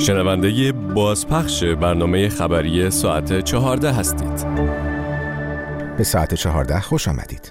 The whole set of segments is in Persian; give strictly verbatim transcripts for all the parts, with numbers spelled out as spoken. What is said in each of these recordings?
شنونده بازپخش برنامه خبری ساعت چهارده هستید. به ساعت چهارده خوش آمدید.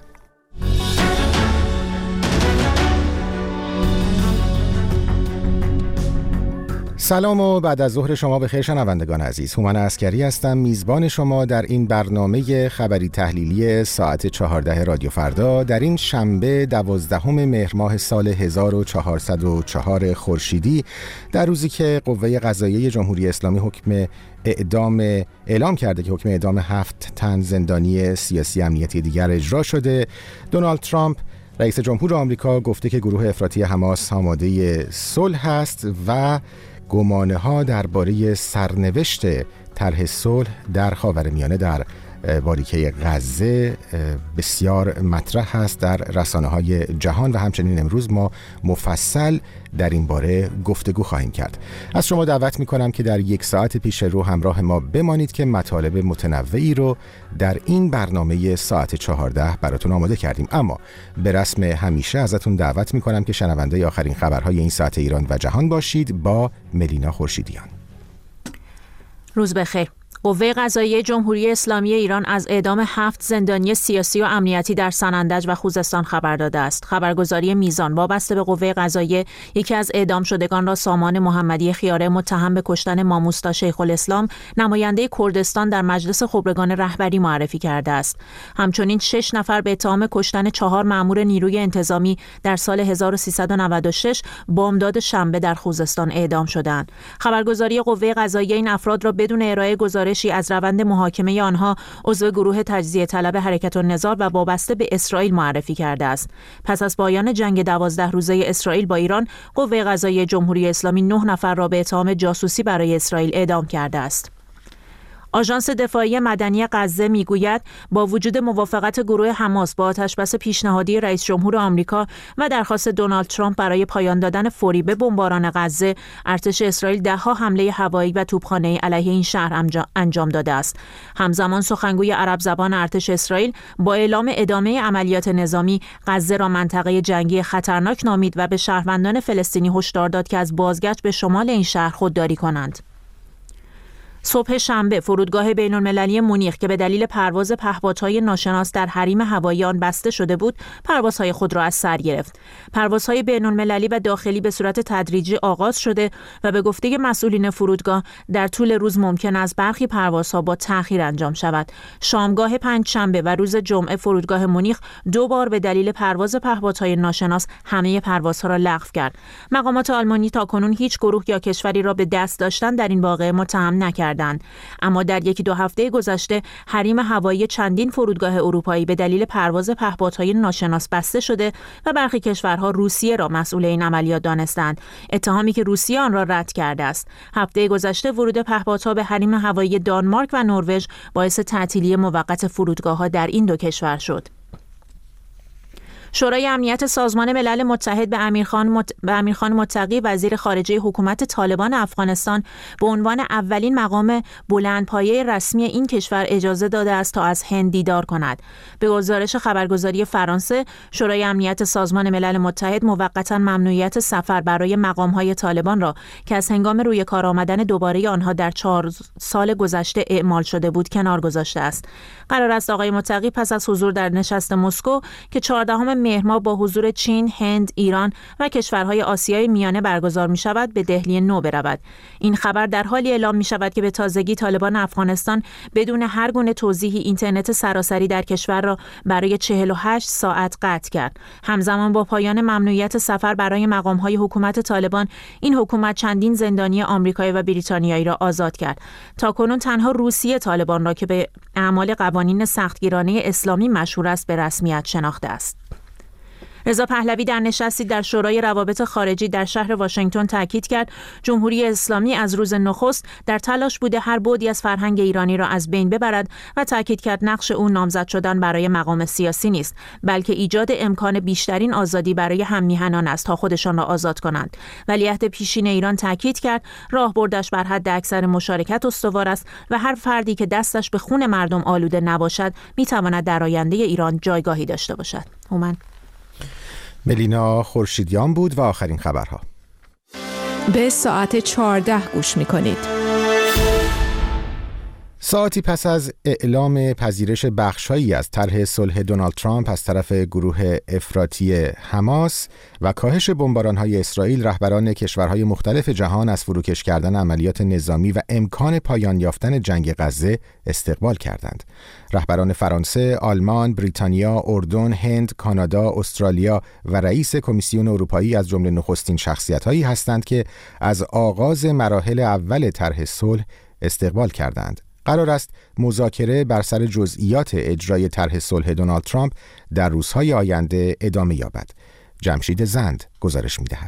سلام و بعد از ظهر شما بخیر شنوندگان عزیز. هومن عسکری هستم، میزبان شما در این برنامه خبری تحلیلی ساعت چهارده رادیو فردا در این شنبه دوازدهم مهر ماه سال هزار و چهارصد و چهار خورشیدی، در روزی که قوه قضاییه جمهوری اسلامی حکم اعدام اعلام کرده که حکم اعدام هفت تن زندانی سیاسی امنیتی دیگر اجرا شده. دونالد ترامپ رئیس جمهور آمریکا گفته که گروه افراطی حماس آماده صلح است و گمانه ها درباره سرنوشت طرح صلح در خاورمیانه در باریکه غزه بسیار مطرح است در رسانه های جهان و همچنین امروز ما مفصل در این باره گفتگو خواهیم کرد. از شما دعوت می کنم که در یک ساعت پیش رو همراه ما بمانید که مطالب متنوعی رو در این برنامه ساعت چهارده براتون آماده کردیم. اما به رسم همیشه ازتون دعوت می کنم که شنونده آخرین خبرهای این ساعت ایران و جهان باشید با ملینا خورشیدیان. روز بخیر. قوه قضاییه جمهوری اسلامی ایران از اعدام هفت زندانی سیاسی و امنیتی در سنندج و خوزستان خبر داده است. خبرگزاری میزان وابسته به قوه قضاییه یکی از اعدام شدگان را سامان محمدی خیاره متهم به کشتن ماموستا شیخ الاسلام نماینده کردستان در مجلس خبرگان رهبری معرفی کرده است. همچنین شش نفر به اتهام کشتن چهار مأمور نیروی انتظامی در سال هزار و سیصد و نود و شش بامداد شنبه در خوزستان اعدام شدند. خبرگزاری قوه قضاییه این افراد را بدون ارائه گزارش از روند محاکمه آنها عضو گروه تجزیه طلب حرکت النظار و وابسته به اسرائیل معرفی کرده است. پس از پایان جنگ دوازده روزه اسرائیل با ایران، قوه قضاییه جمهوری اسلامی نه نفر را به اتهام جاسوسی برای اسرائیل اعدام کرده است. آژانس دفاعی مدنی غزه میگوید با وجود موافقت گروه حماس با آتشبس پیشنهادی رئیس جمهور آمریکا و درخواست دونالد ترامپ برای پایان دادن فوری به بمباران غزه، ارتش اسرائیل ده‌ها حمله هوایی و توپخانه‌ای علیه این شهر انجام داده است. همزمان سخنگوی عرب زبان ارتش اسرائیل با اعلام ادامه عملیات نظامی غزه را منطقه جنگی خطرناک نامید و به شهروندان فلسطینی هشدار داد که از بازگشت به شمال این شهر خودداری کنند. صبح شنبه فرودگاه بین‌المللی مونیخ که به دلیل پرواز پهپادهای ناشناس در حریم هوایی آن بسته شده بود، پروازهای خود را از سر گرفت. پروازهای بین‌المللی و داخلی به صورت تدریجی آغاز شده و به گفته مسئولین فرودگاه در طول روز ممکن است برخی پروازها با تأخیر انجام شود. شامگاه پنجشنبه و روز جمعه فرودگاه مونیخ دو بار به دلیل پرواز پهپادهای ناشناس همه پروازها را لغو کرد. مقامات آلمانی تاکنون هیچ گروه یا کشوری را به دست داشتن در این واقعه متهم نکردند. اما در یکی دو هفته گذشته حریم هوایی چندین فرودگاه اروپایی به دلیل پرواز پهپادهای ناشناس بسته شده و برخی کشورها روسیه را مسئول این عملیات دانستند، اتهامی که روسیه آن را رد کرده است. هفته گذشته ورود پهپادها به حریم هوایی دانمارک و نروژ باعث تعطیلی موقت فرودگاه‌ها در این دو کشور شد. شورای امنیت سازمان ملل متحد به امیرخان مت... به امیرخان متقی وزیر خارجه حکومت طالبان افغانستان به عنوان اولین مقام بلندپایه رسمی این کشور اجازه داده است تا از هند دیدار کند. به گزارش خبرگزاری فرانسه، شورای امنیت سازمان ملل متحد موقتا ممنوعیت سفر برای مقام‌های طالبان را که از هنگام روی کار آمدن دوباره آنها در چهار سال گذشته اعمال شده بود کنار گذاشته است. قرار است آقای متقی پس از حضور در نشست مسکو که چهاردهم مهر ماه با حضور چین، هند، ایران و کشورهای آسیای میانه برگزار می شود به دهلی نو برود. این خبر در حالی اعلام می شود که به تازگی طالبان افغانستان بدون هر گونه توضیحی اینترنت سراسری در کشور را برای چهل و هشت ساعت قطع کرد. همزمان با پایان ممنوعیت سفر برای مقام‌های حکومت طالبان، این حکومت چندین زندانی آمریکایی و بریتانیایی را آزاد کرد. تاکنون تنها روسیه طالبان را که به اعمال قوانین سختگیرانه اسلامی مشهور است به رسمیت شناخته است. رضا پهلوی در نشستی در شورای روابط خارجی در شهر واشنگتن تاکید کرد جمهوری اسلامی از روز نخست در تلاش بوده هر بعدی از فرهنگ ایرانی را از بین ببرد و تاکید کرد نقش او نامزد شدن برای مقام سیاسی نیست، بلکه ایجاد امکان بیشترین آزادی برای هم‌میهنان است تا خودشان را آزاد کنند. ولیعهد پیشین ایران تاکید کرد راهبردش بر حد اکثر مشارکت استوار است و هر فردی که دستش به خون مردم آلوده نباشد میتواند در آینده ایران جایگاهی داشته باشد. هومن ملینا خورشیدیان بود و آخرین خبرها. به ساعت چهارده گوش می‌کنید. ساعتی پس از اعلام پذیرش بخش‌هایی از طرح صلح دونالد ترامپ از طرف گروه افراطی حماس و کاهش بمباران‌های اسرائیل، رهبران کشورهای مختلف جهان از فروکش کردن عملیات نظامی و امکان پایان یافتن جنگ غزه استقبال کردند. رهبران فرانسه، آلمان، بریتانیا، اردن، هند، کانادا، استرالیا و رئیس کمیسیون اروپایی از جمله نخستین شخصیت‌هایی هستند که از آغاز مراحل اول طرح صلح استقبال کردند. قرار است مذاکره بر سر جزئیات اجرای طرح صلح دونالد ترامپ در روزهای آینده ادامه یابد. جمشید زند گزارش می‌دهد.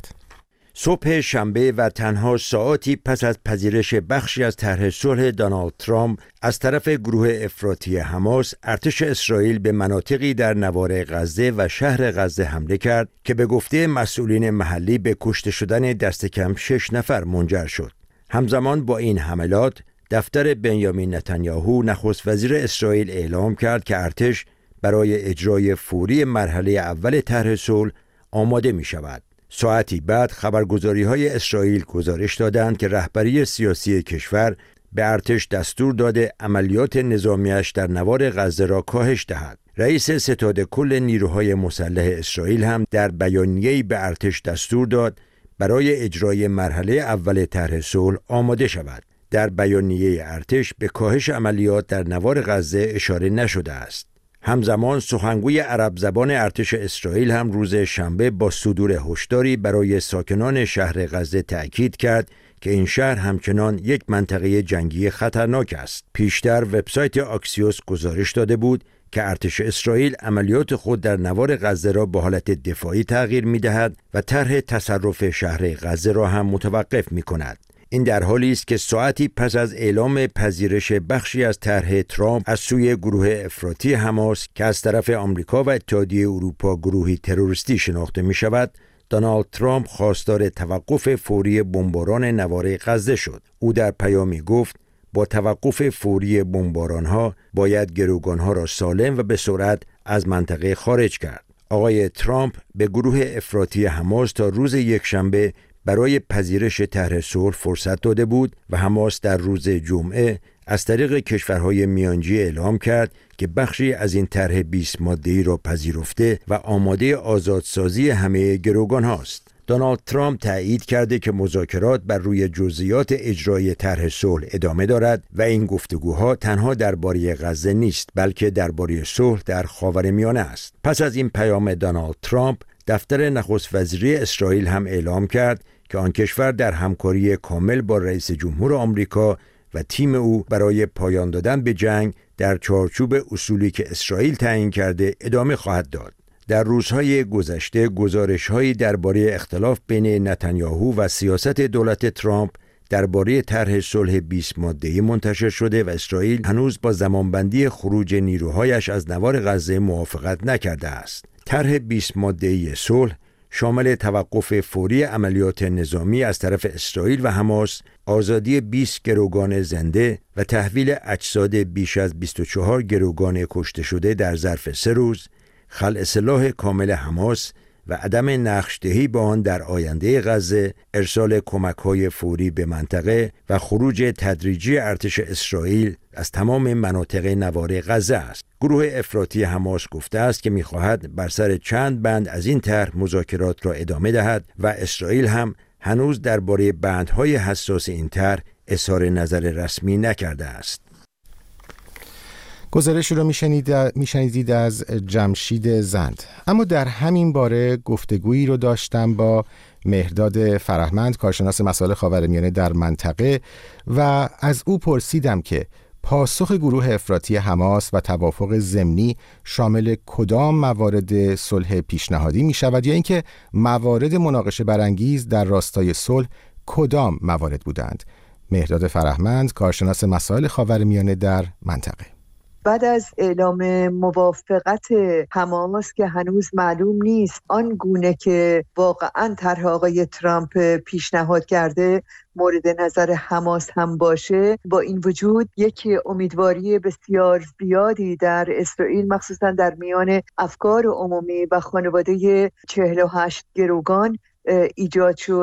صبح شنبه و تنها ساعتی پس از پذیرش بخشی از طرح صلح دونالد ترامپ از طرف گروه افراطی حماس، ارتش اسرائیل به مناطقی در نوار غزه و شهر غزه حمله کرد که به گفته مسئولین محلی به کشته شدن دست کم شش نفر منجر شد. همزمان با این حملات، دفتر بنیامین نتانیاهو نخست وزیر اسرائیل اعلام کرد که ارتش برای اجرای فوری مرحله اول طرح صلح آماده می شود. ساعتی بعد خبرگزاری‌های اسرائیل گزارش دادند که رهبری سیاسی کشور به ارتش دستور داده عملیات نظامیش در نوار غزه را کاهش دهد. رئیس ستاد کل نیروهای مسلح اسرائیل هم در بیانیه‌ای به ارتش دستور داد برای اجرای مرحله اول طرح صلح آماده شود. در بیانیه ارتش به کاهش عملیات در نوار غزه اشاره نشده است. همزمان سخنگوی عرب زبان ارتش اسرائیل هم روز شنبه با صدور هشداری برای ساکنان شهر غزه تأکید کرد که این شهر همچنان یک منطقه جنگی خطرناک است. پیشتر وبسایت آکسیوس گزارش داده بود که ارتش اسرائیل عملیات خود در نوار غزه را به حالت دفاعی تغییر می‌دهد و طرح تصرف شهر غزه را هم متوقف می‌کند. این در حالی است که ساعتی پس از اعلام پذیرش بخشی از طرح ترامپ از سوی گروه افراطی حماس که از طرف آمریکا و اتحادیه اروپا گروهی تروریستی شناخته می شود، دونالد ترامپ خواستار توقف فوری بمباران نوار غزه شد. او در پیامی گفت با توقف فوری بمباران‌ها باید گروگان‌ها را سالم و به سرعت از منطقه خارج کرد. آقای ترامپ به گروه افراطی حماس تا روز یکشنبه برای پذیرش طرح صلح فرصت داده بود و حماس در روز جمعه از طریق کشورهای میانجی اعلام کرد که بخشی از این طرح بیست ماده‌ای را پذیرفته و آماده آزادسازی همه گروگان هاست. دونالد ترامپ تایید کرده که مذاکرات بر روی جزئیات اجرای طرح صلح ادامه دارد و این گفتگوها تنها درباره غزه نیست، بلکه درباره صلح در خاورمیانه است. پس از این پیام دونالد ترامپ، دفتر نخست وزیری اسرائیل هم اعلام کرد که آن کشور در همکاری کامل با رئیس جمهور آمریکا و تیم او برای پایان دادن به جنگ در چارچوب اصولی که اسرائیل تعیین کرده ادامه خواهد داد. در روزهای گذشته گزارش‌هایی درباره اختلاف بین نتانیاهو و سیاست دولت ترامپ درباره طرح صلح بیست ماده‌ای منتشر شده و اسرائیل هنوز با زمانبندی خروج نیروهایش از نوار غزه موافقت نکرده است. طرح بیست ماده‌ای صلح شامل توقف فوری عملیات نظامی از طرف اسرائیل و حماس، آزادی بیست گروگان زنده و تحویل اجساد بیش از بیست و چهار گروگان کشته شده در ظرف سه روز، خلع سلاح کامل حماس و عدم نقش‌دهی به آن در آینده غزه، ارسال کمک‌های فوری به منطقه و خروج تدریجی ارتش اسرائیل از تمام مناطق نوار غزه است. گروه افراطی حماس گفته است که می‌خواهد بر سر چند بند از این طرح مذاکرات را ادامه دهد و اسرائیل هم هنوز درباره بندهای حساس این طرح اظهار نظر رسمی نکرده است. گزارشی رو میشنیدید از جمشید زند. اما در همین باره گفتگویی رو داشتم با مهرداد فرهمند، کارشناس مسائل خاورمیانه در منطقه، و از او پرسیدم که پاسخ گروه افراطی حماس و توافق ضمنی شامل کدام موارد صلح پیشنهادی می شود یا اینکه موارد مناقشه برانگیز در راستای صلح کدام موارد بودند. مهرداد فرهمند، کارشناس مسائل خاورمیانه در منطقه. بعد از اعلام موافقت حماس که هنوز معلوم نیست آن گونه که واقعاً طرح آقای ترامپ پیشنهاد کرده مورد نظر حماس هم باشه، با این وجود یک امیدواری بسیار زیادی در اسرائیل مخصوصاً در میان افکار عمومی و خانواده چهل و هشت گروگان ایجاد شد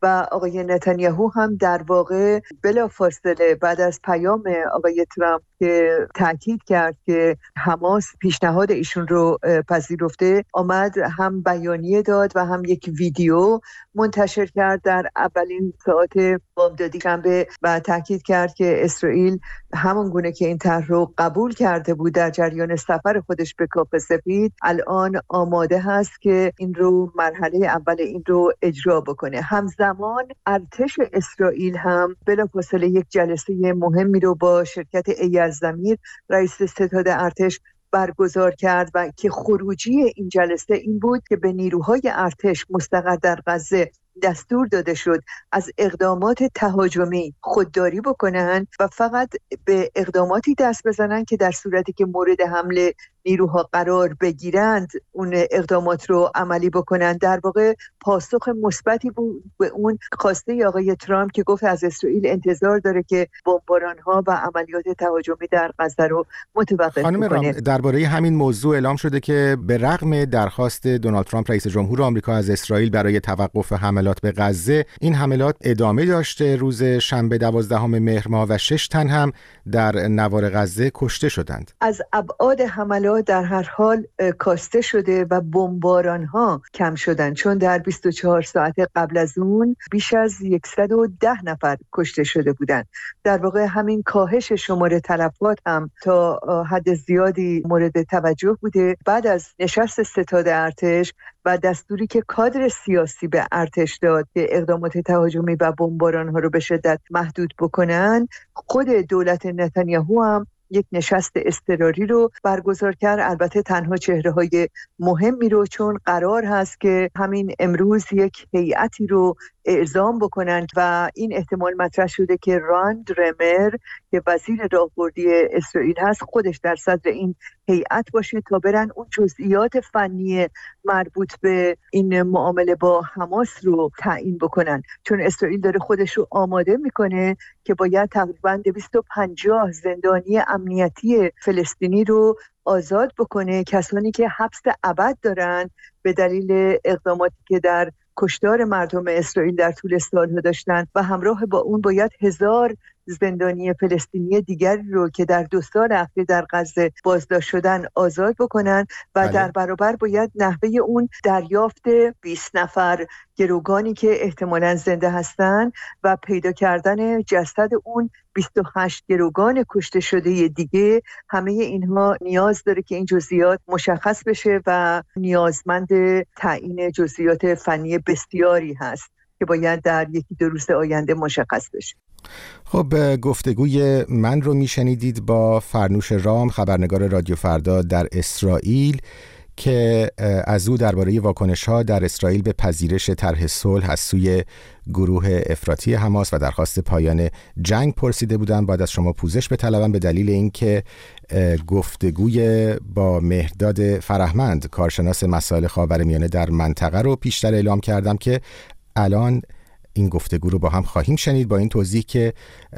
و آقای نتانیاهو هم در واقع بلافاصله بعد از پیام آقای ترامپ که تاکید کرد که حماس پیشنهاد ایشون رو پذیرفته، آمد هم بیانیه داد و هم یک ویدیو منتشر کرد در اولین ساعات بامدادی شنبه و تاکید کرد که اسرائیل همون گونه که این طرح رو قبول کرده بود در جریان سفر خودش به کاخ سفید، الان آماده هست که این رو مرحله اول این رو اجرا بکنه. همزمان ارتش اسرائیل هم بلافاصله یک جلسه مهمی رو با شرکت ایزدمیر رئیس ستاد ارتش برگزار کرد و که خروجی این جلسه این بود که به نیروهای ارتش مستقر در غزه دستور داده شد از اقدامات تهاجمی خودداری بکنن و فقط به اقداماتی دست بزنن که در صورتی که مورد حمله نیروها قرار بگیرند اون اقدامات رو عملی بکنن. در واقع پاسخ مثبتی بود به اون خواسته آقای ترامپ که گفت از اسرائیل انتظار داره که بمباران‌ها و عملیات تهاجمی در غزه رو متوقف خانم کنه. رام، درباره همین موضوع اعلام شده که به رغم درخواست دونالد ترامپ رئیس جمهور آمریکا از اسرائیل برای توقف حملات به غزه، این حملات ادامه داشته. روز شنبه دوازدهم مهر ماه و شش تن هم در نوار غزه کشته شدند. از ابعاد حملات در هر حال کاسته شده و بمباران‌ها کم شدن، چون در بیست و چهار ساعت قبل از اون بیش از صد و ده نفر کشته شده بودند. در واقع همین کاهش شمار تلفات هم تا حد زیادی مورد توجه بوده. بعد از نشست ستاد ارتش و دستوری که کادر سیاسی به ارتش داد که اقدامات تهاجمی و بمباران‌ها رو به شدت محدود بکنن، خود دولت نتانیاهو هم یک نشست اضطراری رو برگزار کرد. البته تنها چهره‌های مهمی رو، چون قرار هست که همین امروز یک هیئتی رو اعزام بکنن و این احتمال مطرح شده که راند رمر که وزیر راهبردی اسرائیل هست خودش در صدر این هیئت باشه تا برن اون جزئیات فنی مربوط به این معامله با حماس رو تعیین بکنن، چون اسرائیل داره خودش رو آماده میکنه که باید تقریباً دویست و پنجاه زندانی امنیتی فلسطینی رو آزاد بکنه، کسانی که حبس ابد دارن به دلیل اقداماتی که در کشتار مردم اسرائیل در طول سالها داشتن و همراه با اون باید هزار زندانی فلسطینی دیگری رو که در دو سال اخیر در غزه بازداشت شدن آزاد بکنن و بله. در برابر باید نحوه اون دریافت بیست نفر گروگانی که احتمالاً زنده هستن و پیدا کردن جسد اون بیست و هشت گروگان کشته شده دیگه، همه اینها نیاز داره که این جزئیات مشخص بشه و نیازمند تعیین جزئیات فنی بسیاری هست که باید در یکی دو روز آینده مشخص بشه. خب، گفتگوی من رو میشنیدید با فرنوش رام، خبرنگار رادیو فردا در اسرائیل، که از او درباره واکنش‌ها در اسرائیل به پذیرش طرح صلح از سوی گروه افراطی حماس و درخواست پایان جنگ پرسیده بودم. بعد از شما پوزش بطلبم به دلیل اینکه گفتگوی با مهرداد فرهمند، کارشناس مسائل خاورمیانه در منطقه رو پیشتر اعلام کردم که الان این گفتگو رو با هم خواهیم شنید. با این توضیح که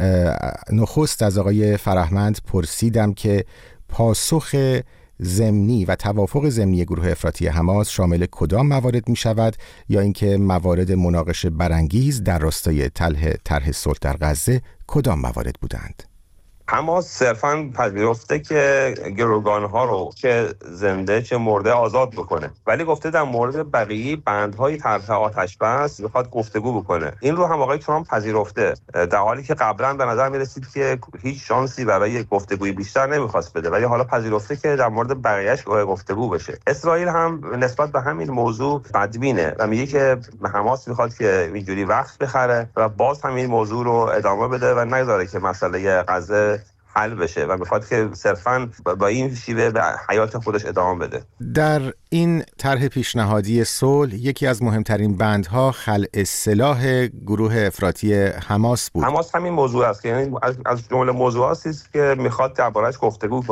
نخست از آقای فرهمند پرسیدم که پاسخ ضمنی و توافق ضمنی گروه افراطی حماس شامل کدام موارد می شود، یا اینکه موارد مناقشه برانگیز در راستای طرح طرح صلح در غزه کدام موارد بودند؟ حماس صرفاً پذیرفته که گروگان‌ها رو که زنده چه مرده آزاد بکنه، ولی گفته در مورد بقیه بندهای طرح آتش بس میخواد گفتگو بکنه. این رو هم آقای ترامپ پذیرفته، در حالی که قبلا به نظر میرسید که هیچ شانسی برای گفتگوی بیشتر نمیخواست بده، ولی حالا پذیرفته که در مورد بقیه‌اش گفتگو بشه. اسرائیل هم نسبت به همین موضوع بدبینه و میگه که حماس میخواد که اینجوری وقت بخره و باز همین موضوع رو ادامه بده و نذاره که مسئله غزه حل بشه و میخواد که صرفاً با این شیوه به حیات خودش ادامه بده. در این طرح پیشنهادی صلح یکی از مهمترین بندها خلع سلاح گروه افراطی حماس بود. حماس همین موضوع است که یعنی از جمله موضوعاتی است که میخواد درباره‌اش گفتگو کنه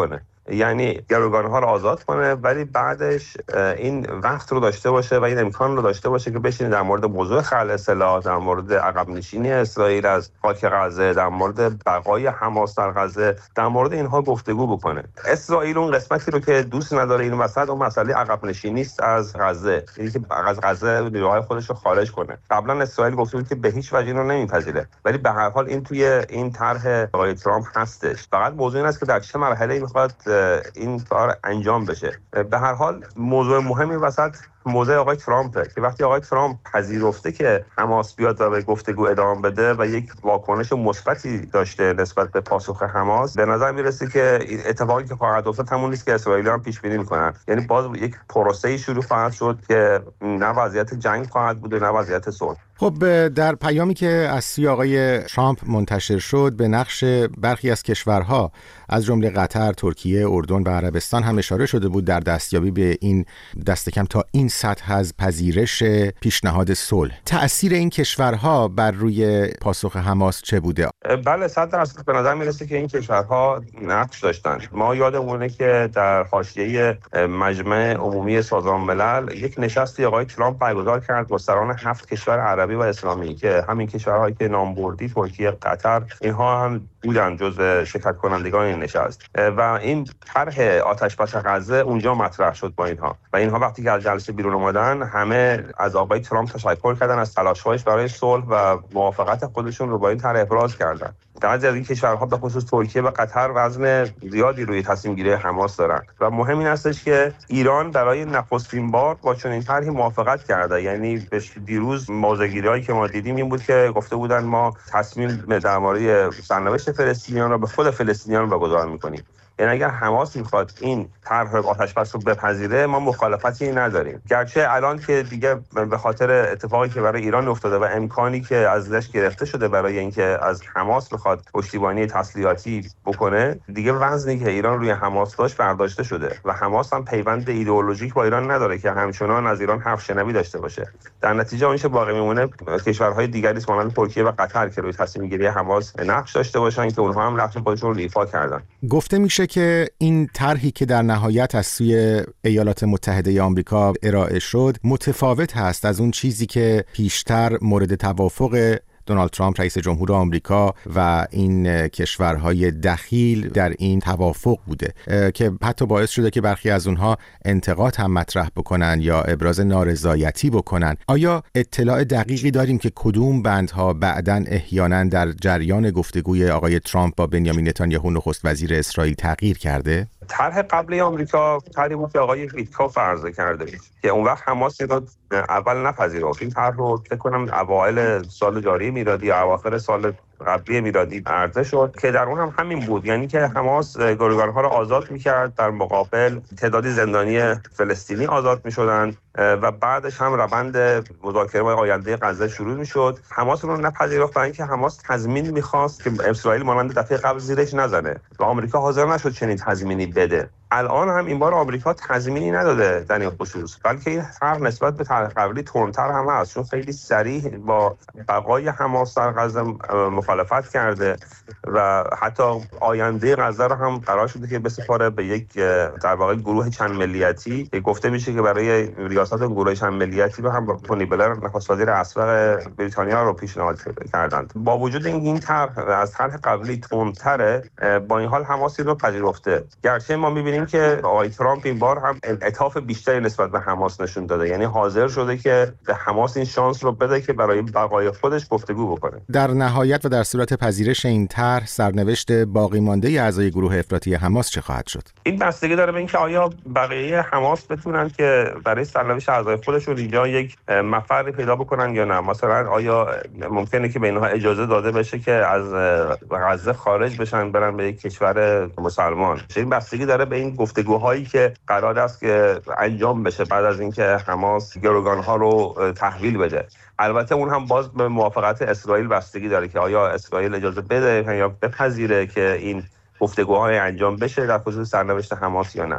یعنی گروگان‌ها رو آزاد کنه، ولی بعدش این وقت رو داشته باشه و این امکان رو داشته باشه که بشینه در مورد موضوع خلع سلاح، در مورد عقب نشینی اسرائیل از خاک غزه، در مورد بقای حماس در غزه، در مورد اینها گفتگو بکنه. اسرائیل اون قسمتی رو که دوست نداره این وسط اون مسئله عقب نشینی است از غزه، یعنی که از غزه نیروهای خودش رو خارج کنه. قبلا اسرائیل گفته بود که به هیچ وجه اینو نمیپذیره، ولی به هر حال این توی این طرح آقای ترامپ هستش. فقط موضوع این است که در چه مرحله‌ای میخواد این کار انجام بشه. به هر حال موضوع مهمی وسط موضوع آقای ترامپه که وقتی آقای ترامپ پذیرفته که حماس بیاد و به گفتگو ادامه بده و یک واکنش مثبتی داشته نسبت به پاسخ حماس، به نظر میرسه که اتفاقی که خواهد افتاد همون نیست که اسرائیلی هم پیش بینی میکنن. یعنی باز یک پروسه‌ای شروع خواهد شد که نه وضعیت جنگ خواهد بود و نه وضعیت صلح. خب در پیامی که از سوی آقای ترامپ منتشر شد به نقش برخی از کشورها از جمله قطر، ترکیه، اردن و عربستان هم اشاره شده بود در دستیابی به این دست کم تا این سطح از پذیرش پیشنهاد صلح. تأثیر این کشورها بر روی پاسخ حماس چه بوده؟ بله صد درصد به نظر میرسه که این کشورها نقش داشتن. ما یادمونه که در حاشیه مجمع عمومی سازمان ملل یک نشستی آقای ترامپ برگزار کرد با سران هفت کشور عربی و اسلامی که همین کشورهایی که نام بردی، ترکیه، قطر، اینها هم بودن جزو شرکت کنندگان این نشست و این طرح آتش‌بس غزه اونجا مطرح شد با اینها و اینها وقتی که از جلسه بیرون اومدن همه از آقای ترامپ تشکر کردن از تلاش‌هایش برای صلح و موافقت خودشون رو با این طرح ابراز کردن. بعضی از این کشورها به خصوص ترکیه و قطر وزن زیادی روی تصمیم گیری حماس دارن و مهم این استش که ایران برای نخستین بار با چنین طرحی موافقت کرده. یعنی دیروز موضع‌گیری‌هایی که ما دیدیم این بود که گفته بودن ما تصمیم در مورد سرنوشت فلسطینیان رو به خود فلسطینیان واگذار می‌کنیم. یعنی اگر حماس میخواد این طرح آتش‌بس رو بپذیره ما مخالفتی نداریم، گرچه الان که دیگه به خاطر اتفاقی که برای ایران افتاده و امکانی که ازش گرفته شده برای اینکه از حماس بخواد پشتیبانی تسلیحاتی بکنه، دیگه وزنی که ایران روی حماس داشت برداشته شده و حماس هم پیوند ایدئولوژیک با ایران نداره که همچنان از ایران حرف شنوی داشته باشه. در نتیجه اونش باقی میمونه کشورهای دیگری مانند ترکیه و قطر که روی تصمیم گیری حماس نقش داشته باشن که اونها هم نقش خودشون رو ایفا کردن. گفته میشه که این طرحی که در نهایت از سوی ایالات متحده آمریکا ارائه شد متفاوت هست از اون چیزی که پیشتر مورد توافق دونالد ترامپ رئیس جمهور آمریکا و این کشورهای دخیل در این توافق بوده که حتی باعث شده که برخی از اونها انتقاد هم مطرح بکنن یا ابراز نارضایتی بکنن. آیا اطلاع دقیقی داریم که کدوم بندها بعداً احیانا در جریان گفتگوی آقای ترامپ با بنیامین نتانیاهو نخست وزیر اسرائیل تغییر کرده؟ طرح قبلی آمریکا طرحی بود که آقای ویتکوف عرضه کرده بود که اون وقت حماس اینو اول نپذیرفت. این طرح رو فکر کنم اوایل سال جاری میلادی یا اواخر سال قبلی میلادی عرضه شد که در اون هم همین بود، یعنی که حماس گروگان‌ها رو آزاد می‌کرد، در مقابل تعدادی زندانی فلسطینی آزاد می‌شدند و بعدش هم روند مذاکره با آینده غزه شروع می‌شد. حماس رو نپذیرفت برای اینکه حماس تضمین می‌خواست که اسرائیل مانند دفعه قبل زیرش نزنه و آمریکا حاضر نشد چنین تضمینی بده. الان هم این بار آمریکا تضمینی نداده در این خصوص، بلکه این طرح نسبت به طرح قبلی تندتر هم هست، چون خیلی صریح با بقای حماس در غزه مخالفت کرده و حتی آینده غزه رو هم قرار شده که بسپاره به یک در واقع گروه چند ملیتی که گفته میشه که برای ریاست گروه چند ملیتی رو هم تونی بلر نخست وزیر اسبق بریتانیا رو پیشنهاد کردند. با وجود این این طرح از طرح قبلی تندتره، با این حال حماس رو پذیرفته، گرچه ما می‌بینیم که آقای ترامپ این بار هم انعطاف بیشتری نسبت به حماس نشون داده، یعنی حاضر شده که به حماس این شانس رو بده که برای بقای خودش گفتگو بکنه. در نهایت و در صورت پذیرش این طرح سرنوشت باقی مانده اعضای گروه افراطی حماس چه خواهد شد؟ این بستگی داره به اینکه آیا بقیه حماس بتونن که برای سرنوشت اعضای خودشون اینجا یک مفری پیدا بکنن یا نه. مثلا آیا ممکنه که به اینها اجازه داده بشه که از غزه خارج بشن برن به یک کشور مسلمان؟ این بستگی داره به این گفتگوهایی که قرار است که انجام بشه بعد از اینکه حماس گروگان‌ها رو تحویل بده. البته اون هم باز به موافقت اسرائیل بستگی داره که آیا اسرائیل اجازه بده یا بپذیره که این گفتگوهای انجام بشه در خصوص سرنوشت حماس یا نه.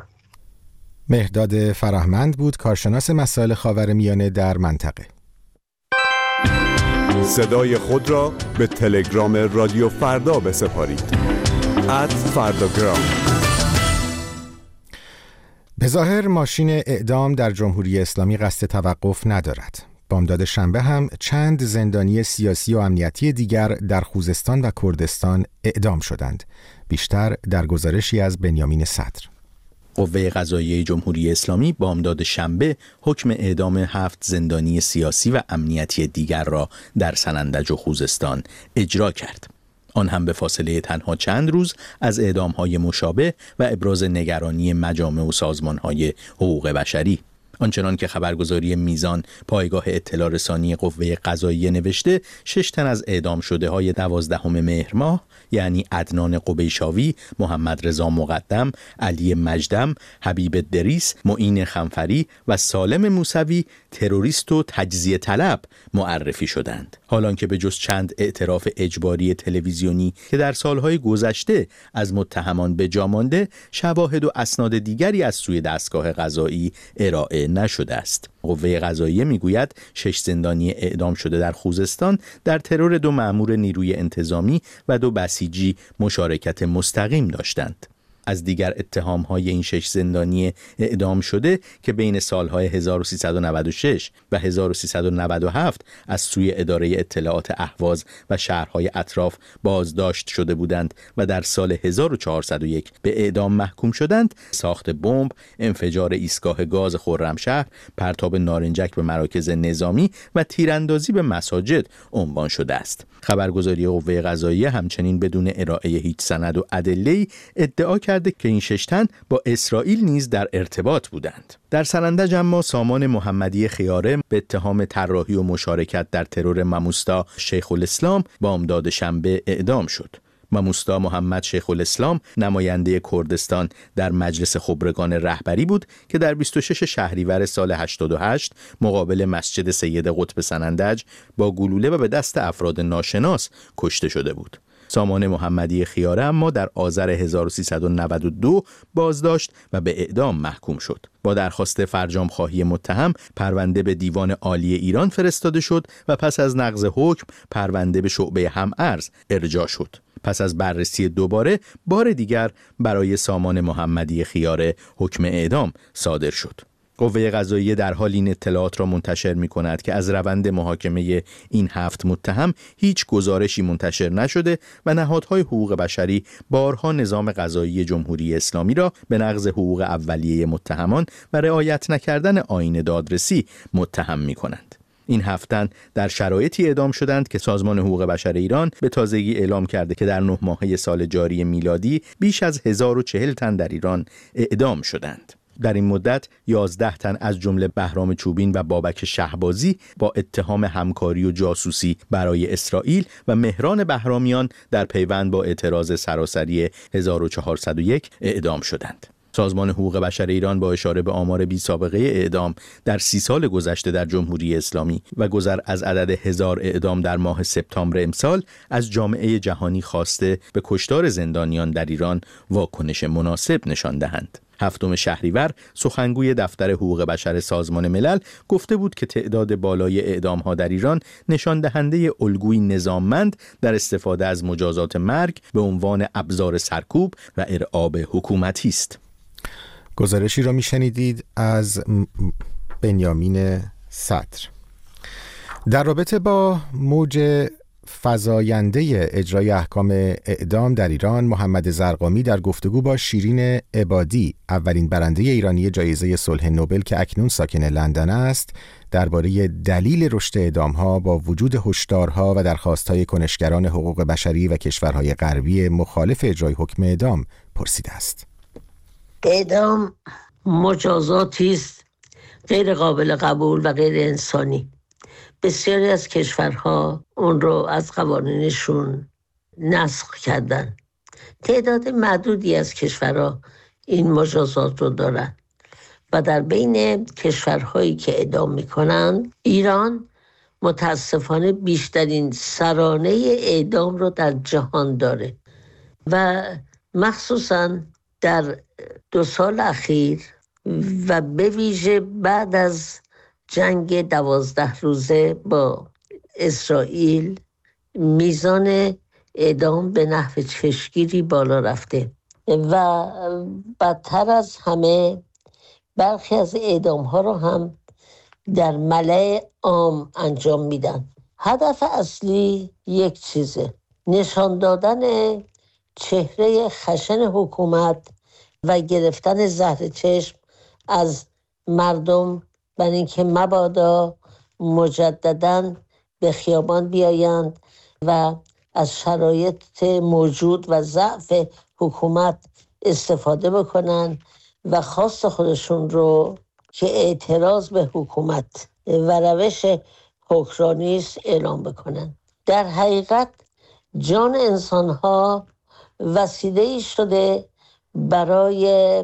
مهداد فرهمند بود، کارشناس مسائل خاورمیانه در منطقه. صدای خود را به تلگرام رادیو فردا بسپارید. ات فرداگرام. به ظاهر ماشین اعدام در جمهوری اسلامی قصد توقف ندارد. بامداد شنبه هم چند زندانی سیاسی و امنیتی دیگر در خوزستان و کردستان اعدام شدند. بیشتر در گزارشی از بنیامین صدر. قوه قضاییه جمهوری اسلامی بامداد شنبه حکم اعدام هفت زندانی سیاسی و امنیتی دیگر را در سنندج و خوزستان اجرا کرد. آن هم به فاصله تنها چند روز از اعدام‌های مشابه و ابراز نگرانی مجامع و سازمان‌های حقوق بشری. آنچنان که خبرگزاری میزان پایگاه اطلاع رسانی قوه قضاییه نوشته، شش تن از اعدام شده های دوازدهم مهر ماه یعنی عدنان قبیشاوی، محمد رضا مقدم، علی مجدم، حبیب دریس، معین خنفری و سالم موسوی تروریست و تجزیه طلب معرفی شدند. حالان که به جز چند اعتراف اجباری تلویزیونی که در سالهای گذشته از متهمان به جا مانده، شواهد و اسناد دیگری از سوی دستگاه قضایی ارائه نشده است. قوه قضاییه میگوید شش زندانی اعدام شده در خوزستان در ترور دو مأمور نیروی انتظامی و دو بسیجی مشارکت مستقیم داشتند. از دیگر اتهام‌های این شش زندانی اعدام شده که بین سالهای هزار و سیصد و نود و شش و هزار و سیصد و نود و هفت از سوی اداره اطلاعات اهواز و شهرهای اطراف بازداشت شده بودند و در سال هزار و چهارصد و یک به اعدام محکوم شدند، ساخت بمب، انفجار ایستگاه گاز خرمشهر، پرتاب نارنجک به مراکز نظامی و تیراندازی به مساجد عنوان شده است. خبرگزاری قوه قضاییه همچنین بدون ارائه هیچ سند و ادله‌ای ادعا کرد که این شش تن با اسرائیل نیز در ارتباط بودند. در سنندج اما سامان محمدی خیاره به اتهام طراحی و مشارکت در ترور ماموستا شیخ الاسلام بامداد شنبه اعدام شد. ماموستا محمد شیخ الاسلام نماینده کردستان در مجلس خبرگان رهبری بود که در بیست و شش شهریور سال هشتاد و هشت مقابل مسجد سید قطب سنندج با گلوله و به دست افراد ناشناس کشته شده بود. سامان محمدی خیاره اما در آذر هزار و سیصد و نود و دو بازداشت و به اعدام محکوم شد. با درخواست فرجام خواهی متهم پرونده به دیوان عالی ایران فرستاده شد و پس از نقض حکم پرونده به شعبه هم‌ارز ارجاع شد. پس از بررسی دوباره بار دیگر برای سامان محمدی خیاره حکم اعدام صادر شد. قوه قضاییه در حال این اطلاعات را منتشر می کند که از روند محاکمه این هفت متهم هیچ گزارشی منتشر نشده و نهادهای حقوق بشری بارها نظام قضایی جمهوری اسلامی را به نقض حقوق اولیه متهمان و رعایت نکردن آیین دادرسی متهم می کنند. این هفت تن در شرایطی اعدام شدند که سازمان حقوق بشر ایران به تازگی اعلام کرده که در نه ماهه سال جاری میلادی بیش از هزار و چهل تن در ایران اعدام شدند. در این مدت یازده تن از جمله بهرام چوبین و بابک شهبازی با اتهام همکاری و جاسوسی برای اسرائیل و مهران بهرامیان در پیوند با اعتراض سراسری هزار و چهارصد و یک اعدام شدند. سازمان حقوق بشر ایران با اشاره به آمار بی سابقه اعدام در سی سال گذشته در جمهوری اسلامی و گذر از عدد هزار اعدام در ماه سپتامبر امسال از جامعه جهانی خواسته به کشتار زندانیان در ایران واکنش مناسب نشان دهند. هفتم شهریور سخنگوی دفتر حقوق بشر سازمان ملل گفته بود که تعداد بالای اعدام‌ها در ایران نشان دهنده الگوی نظاممند در استفاده از مجازات مرگ به عنوان ابزار سرکوب و ارعاب حکومتی است. گزارشی را میشنیدید از بنیامین صدر. در رابطه با موج فزاینده اجرای احکام اعدام در ایران، محمد زرقامی در گفتگو با شیرین عبادی، اولین برنده ایرانی جایزه صلح نوبل که اکنون ساکن لندن است، درباره دلیل رشد اعدام‌ها با وجود هشدارها و درخواست‌های کنشگران حقوق بشری و کشورهای غربی مخالف اجرای حکم اعدام پرسیده است. اعدام مجازاتی است غیر قابل قبول و غیر انسانی. بسیاری از کشورها اون رو از قوانینشون نسخ کردن. تعداد معدودی از کشورها این مجازات رو دارن و در بین کشورهایی که اعدام میکنن ایران متاسفانه بیشترین سرانه اعدام رو در جهان داره و مخصوصاً در دو سال اخیر و به ویژه بعد از جنگ دوازده روزه با اسرائیل میزان اعدام به نحو چشمگیری بالا رفته و بدتر از همه برخی از اعدام ها رو هم در ملأ عام انجام میدن. هدف اصلی یک چیزه: نشان دادن چهره خشن حکومت و گرفتن زهر چشم از مردم، برای اینکه مبادا مجدداً به خیابان بیایند و از شرایط موجود و ضعف حکومت استفاده بکنن و خواست خودشون رو که اعتراض به حکومت و روش حکمرانی است اعلام بکنن. در حقیقت جان انسان‌ها وسیله‌ای شده برای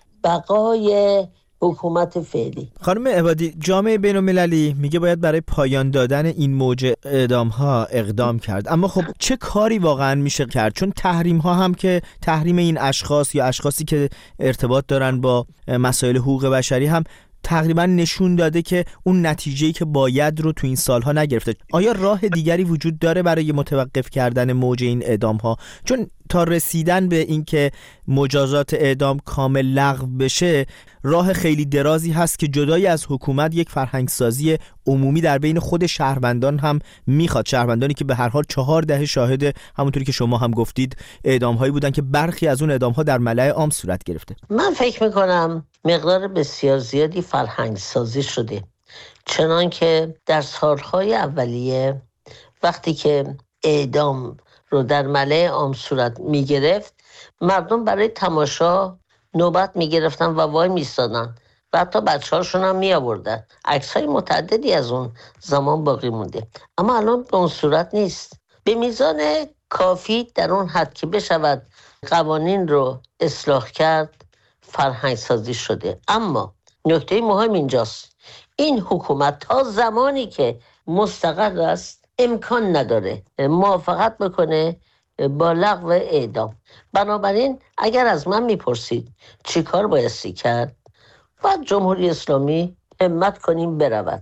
بقای حکومت فعلی. خانم عبادی، جامعه بین‌المللی میگه باید برای پایان دادن این موج اعدام‌ها اقدام کرد، اما خب چه کاری واقعا میشه کرد؟ چون تحریم‌ها هم که تحریم این اشخاص یا اشخاصی که ارتباط دارن با مسائل حقوق بشری هم تقریبا نشون داده که اون نتیجه‌ای که باید رو تو این سالها نگرفته. آیا راه دیگری وجود داره برای متوقف کردن موج این اعدام‌ها؟ چون تا رسیدن به این که مجازات اعدام کامل لغو بشه راه خیلی درازی هست که جدای از حکومت یک فرهنگسازی عمومی در بین خود شهروندان هم میخواد. شهروندانی که به هر حال چهار دهه شاهد همونطوری که شما هم گفتید اعدام‌هایی بودن که برخی از اون اعدام‌ها در ملأ عام صورت گرفته. من فکر میکنم مقدار بسیار زیادی فرهنگسازی شده، چنان که در سالهای اولیه وقتی که اعدام رو در ملأ عام صورت می گرفت، مردم برای تماشا نوبت می گرفتن و وای می ایستادن و حتی بچه هاشون هم می آوردن. عکس های متعددی از اون زمان باقی مونده، اما الان به اون صورت نیست. به میزان کافی در اون حد که بشود قوانین رو اصلاح کرد فرهنگ سازی شده. اما نکته مهم اینجاست، این حکومت تا زمانی که مستقر است امکان نداره موافقت بکنه با لغو اعدام. بنابراین اگر از من میپرسید چی کار بایستی کرد، باید جمهوری اسلامی همت کنیم برود.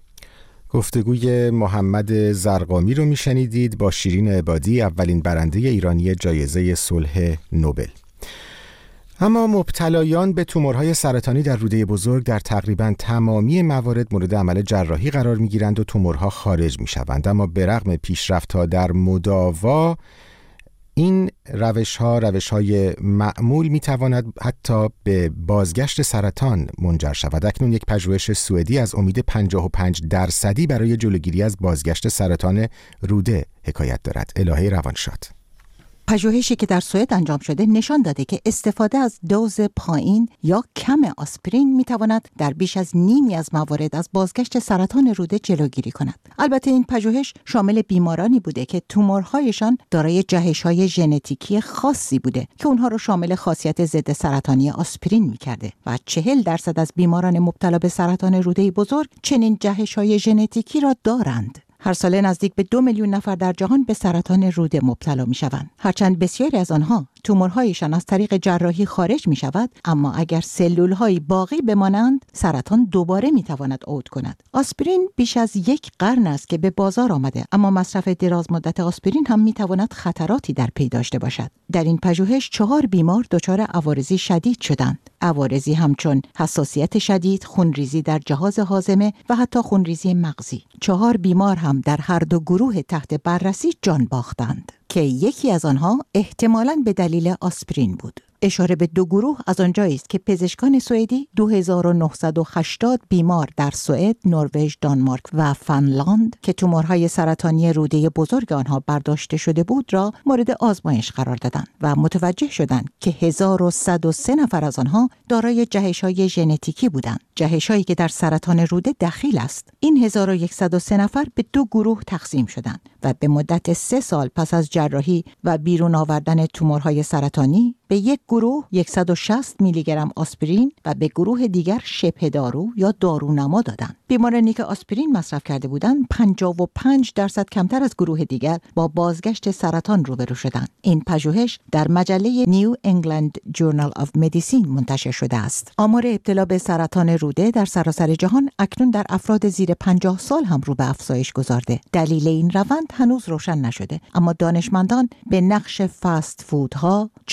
گفتگوی محمد زرقامی رو میشنیدید با شیرین عبادی، اولین برنده ایرانی جایزه صلح نوبل. اما مبتلایان به تومورهای سرطانی در روده بزرگ در تقریباً تمامی موارد مورد عمل جراحی قرار می‌گیرند و تومورها خارج می‌شوند، اما به رغم پیشرفت‌ها در مداوا این روش‌ها روش‌های معمول می‌تواند حتی به بازگشت سرطان منجر شود. اکنون یک پژوهش سوئدی از امید پنجاه و پنج درصدی برای جلوگیری از بازگشت سرطان روده حکایت دارد. الهه روانشاد. پژوهشی که در سوئد انجام شده نشان داده که استفاده از دوز پایین یا کم آسپرین میتواند در بیش از نیمی از موارد از بازگشت سرطان روده جلوگیری کند. البته این پژوهش شامل بیمارانی بوده که تومورهایشان دارای جهش‌های ژنتیکی خاصی بوده که اونها رو شامل خاصیت ضد سرطانی آسپرین میکرده و چهل درصد از بیماران مبتلا به سرطان روده بزرگ چنین جهش‌های ژنتیکی را دارند. هر ساله نزدیک به دو میلیون نفر در جهان به سرطان روده مبتلا می شوند. هرچند بسیاری از آنها تومورهایشان از طریق جراحی خارج می شود، اما اگر سلول‌های باقی بمانند سرطان دوباره می تواند عود کند. آسپرین بیش از یک قرن است که به بازار آمده، اما مصرف دراز مدت آسپرین هم می تواند خطراتی در پی داشته باشد. در این پژوهش چهار بیمار دچار عوارضی شدید شدند. عوارضی همچون حساسیت شدید، خونریزی در جهاز هاضمه و حتی خونریزی مغزی. چهار بیمار هم در هر دو گروه تحت بررسی جان باختند که یکی از آنها احتمالاً به دلیل آسپرین بود. اشاره به دو گروه از آنجایی است که پزشکان سوئدی دو هزار و نهصد و هشتاد بیمار در سوئد، نروژ، دانمارک و فنلاند که تومورهای سرطانی روده بزرگ آنها برداشته شده بود را مورد آزمایش قرار دادند و متوجه شدند که هزار و صد و سه نفر از آنها دارای جهش‌های ژنتیکی بودند، جهش‌هایی که در سرطان روده دخیل است. این هزار و صد و یک نفر به دو گروه تقسیم شدند و به مدت سه سال پس از جراحی و بیرون آوردن تومورهای سرطانی به یک گروه صد و شصت میلی گرم آسپرین و به گروه دیگر شبه دارو یا دارونما دادند. بیمارانی که آسپرین مصرف کرده بودند پنجاه و پنج درصد کمتر از گروه دیگر با بازگشت سرطان روبرو شدند. این پژوهش در مجله نیو انگلند جورنال آف مدیسین منتشر شده است. آمار ابتلا به سرطان روده در سراسر جهان اکنون در افراد زیر پنجاه سال هم رو به افزایش گذارده. دلیل این روند هنوز روشن نشده، اما دانشمندان به نقش فست فودها، چاقی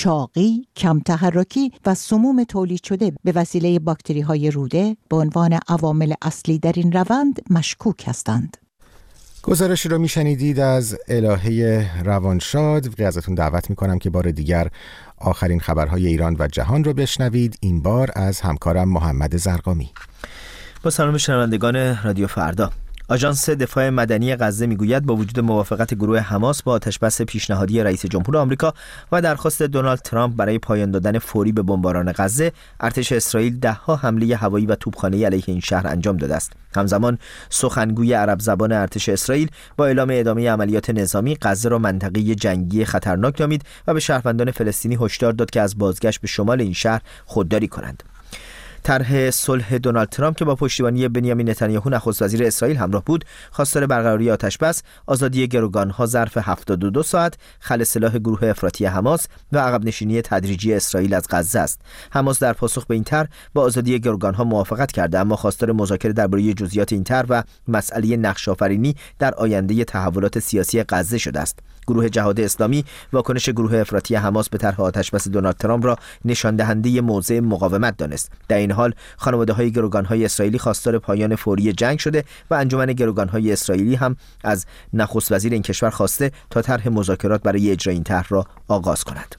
تازگی، کم تحرکی و سموم تولید شده به وسیله باکتری‌های روده به عنوان عوامل اصلی در این روند مشکوک هستند. گزارشی رو میشنیدید از الهه روانشاد. ازتون دعوت میکنم که بار دیگر آخرین خبرهای ایران و جهان رو بشنوید، این بار از همکارم محمد زرقامی. با سلام شنوندگان رادیو فردا. آژانس دفاع مدنی غزه میگوید با وجود موافقت گروه حماس با آتشبس پیشنهادی رئیس جمهور آمریکا و درخواست دونالد ترامپ برای پایان دادن فوری به بمباران غزه، ارتش اسرائیل ده‌ها حمله هوایی و توپخانه‌ای علیه این شهر انجام داده است. همزمان سخنگوی عرب زبان ارتش اسرائیل با اعلام ادامه عملیات نظامی غزه را منطقه جنگی خطرناک نامید و به شهروندان فلسطینی هشدار داد که از بازگشت به شمال این شهر خودداری کنند. طرح صلح دونالد ترامپ که با پشتیبانی بنیامین نتانیاهو نخست وزیر اسرائیل همراه بود، خواستار برقراری آتشبس، آزادی گروگان‌ها ظرف هفتاد و دو ساعت، خلع سلاح گروه افراطی حماس و عقب نشینی تدریجی اسرائیل از غزه است. حماس در پاسخ به این طرح با آزادی گروگان‌ها موافقت کرده، اما خواستار مذاکره درباره جزئیات این طرح و مسئله نقش‌آفرینی در آینده تحولات سیاسی غزه شده است. گروه جهاد اسلامی واکنش گروه افراطی حماس به طرح آتشبس دونالد ترامپ را نشان دهنده موضع مقاومت دانست. در این حال خانواده‌های گروگان‌های اسرائیلی خواستار پایان فوری جنگ شده و انجمن گروگان‌های اسرائیلی هم از نخست وزیر این کشور خواسته تا طرح مذاکرات برای اجرای این طرح را آغاز کند.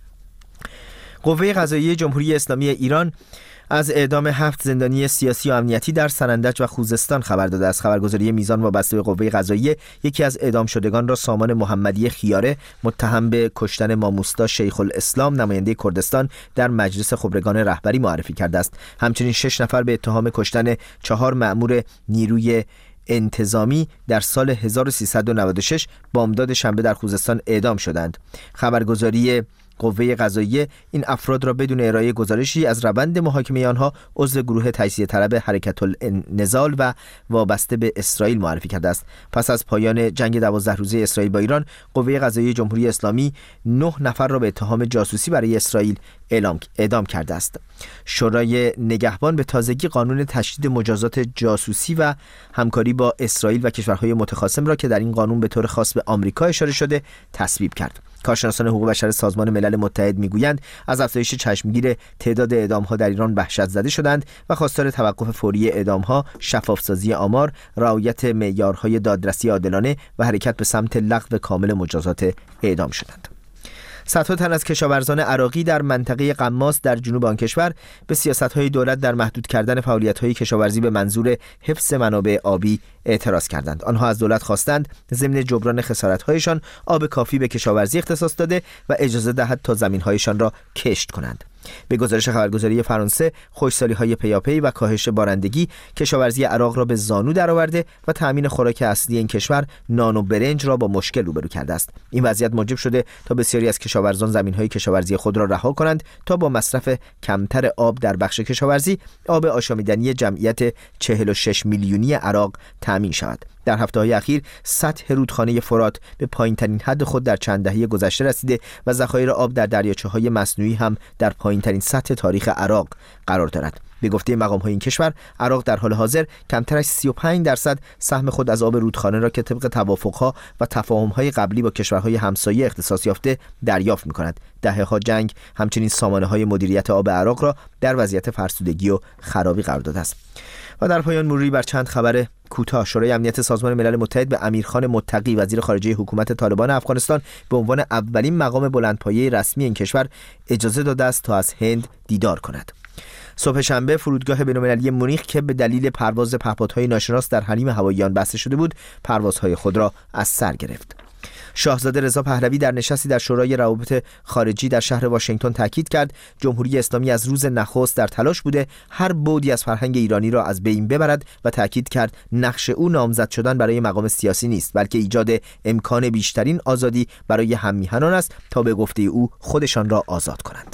قوه قضاییه جمهوری اسلامی ایران از اعدام هفت زندانی سیاسی و امنیتی در سنندج و خوزستان خبر داده است. خبرگزاری میزان وابسته به قوه قضاییه یکی از اعدام شدگان را سامان محمدی خیاره، متهم به کشتن ماموستا شیخ الاسلام نماینده کردستان در مجلس خبرگان رهبری معرفی کرده است. همچنین شش نفر به اتهام کشتن چهار مأمور نیروی انتظامی در سال هزار و سیصد و نود و شش بامداد شنبه در خوزستان اعدام شدند. خبرگزاری قوه قضاییه این افراد را بدون ارائه گزارشی از روند محاکمه آنها عضو گروه تجزیه طلب حرکت النضال و وابسته به اسرائیل معرفی کرده است. پس از پایان جنگ دوازده روزه اسرائیل با ایران، قوه قضاییه جمهوری اسلامی نه نفر را به اتهام جاسوسی برای اسرائیل اعلام اعدام کرده است. شورای نگهبان به تازگی قانون تشدید مجازات جاسوسی و همکاری با اسرائیل و کشورهای متخاصم را که در این قانون به طور خاص به آمریکا اشاره شده تصویب کرد. کارشناسان حقوق بشر سازمان ملل متحد میگویند از افزایش چشمگیر تعداد اعدام‌ها در ایران وحشت زده شدند و خواستار توقف فوری اعدام‌ها، شفافسازی آمار، رعایت معیارهای دادرسی عادلانه و حرکت به سمت لغو کامل مجازات اعدام شدند. صدها تن از کشاورزان عراقی در منطقه قماس در جنوب آن کشور به سیاست‌های دولت در محدود کردن فعالیت‌های کشاورزی به منظور حفظ منابع آبی اعتراض کردند. آنها از دولت خواستند ضمن جبران خسارت‌هایشان آب کافی به کشاورزی اختصاص داده و اجازه دهد تا زمین‌هایشان را کشت کنند. به گزارش خبرگزاری فرانسه، خشکسالی‌های پیاپی و کاهش بارندگی کشاورزی عراق را به زانو درآورده و تأمین خوراک اصلی این کشور، نان و برنج را با مشکل روبرو کرده است. این وضعیت موجب شده تا بسیاری از کشاورزان زمین‌های کشاورزی خود را رها کنند تا با مصرف کمتر آب در بخش کشاورزی آب آشامیدنی جمعیت چهل و شش میلیونی عراق تأمین شود. در هفته‌های اخیر سطح رودخانه فرات به پایین‌ترین حد خود در چند دهه گذشته رسیده و ذخایر آب در دریاچه‌های مصنوعی هم در پایین‌ترین سطح تاریخ عراق قرار دارد. به گفته مقام‌های این کشور، عراق در حال حاضر کمتر از سی و پنج درصد سهم خود از آب رودخانه را که طبق توافق‌ها و تفاهم‌های قبلی با کشورهای همسایه اختصاص یافته دریافت می‌کند. دهه‌ها جنگ همچنین سامانه‌های مدیریت آب عراق را در وضعیت فرسودگی و خرابی قرار داده است. و در پایان مروری بر چند خبر کوتاه. شورای امنیت سازمان ملل متحد به امیرخان متقی وزیر خارجه حکومت طالبان افغانستان به عنوان اولین مقام بلندپایه رسمی این کشور اجازه داده است تا از هند دیدار کند. صبح شنبه فرودگاه بین‌المللی مونیخ که به دلیل پرواز پهپادهای ناشناس در حریم هوایی آن بسته شده بود، پروازهای خود را از سر گرفت. شاهزاده رضا پهلوی در نشستی در شورای روابط خارجی در شهر واشنگتن تاکید کرد جمهوری اسلامی از روز نخست در تلاش بوده هر بعدی از فرهنگ ایرانی را از بین ببرد و تاکید کرد نقش او نامزد شدن برای مقام سیاسی نیست، بلکه ایجاد امکان بیشترین آزادی برای هم‌میهنان است تا به گفته او خودشان را آزاد کنند.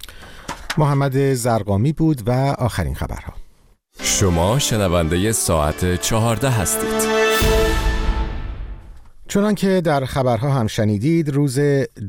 محمد زرقامی بود و آخرین خبرها. شما شنونده ساعت چهارده هستید. چنانکه در خبرها هم شنیدید، روز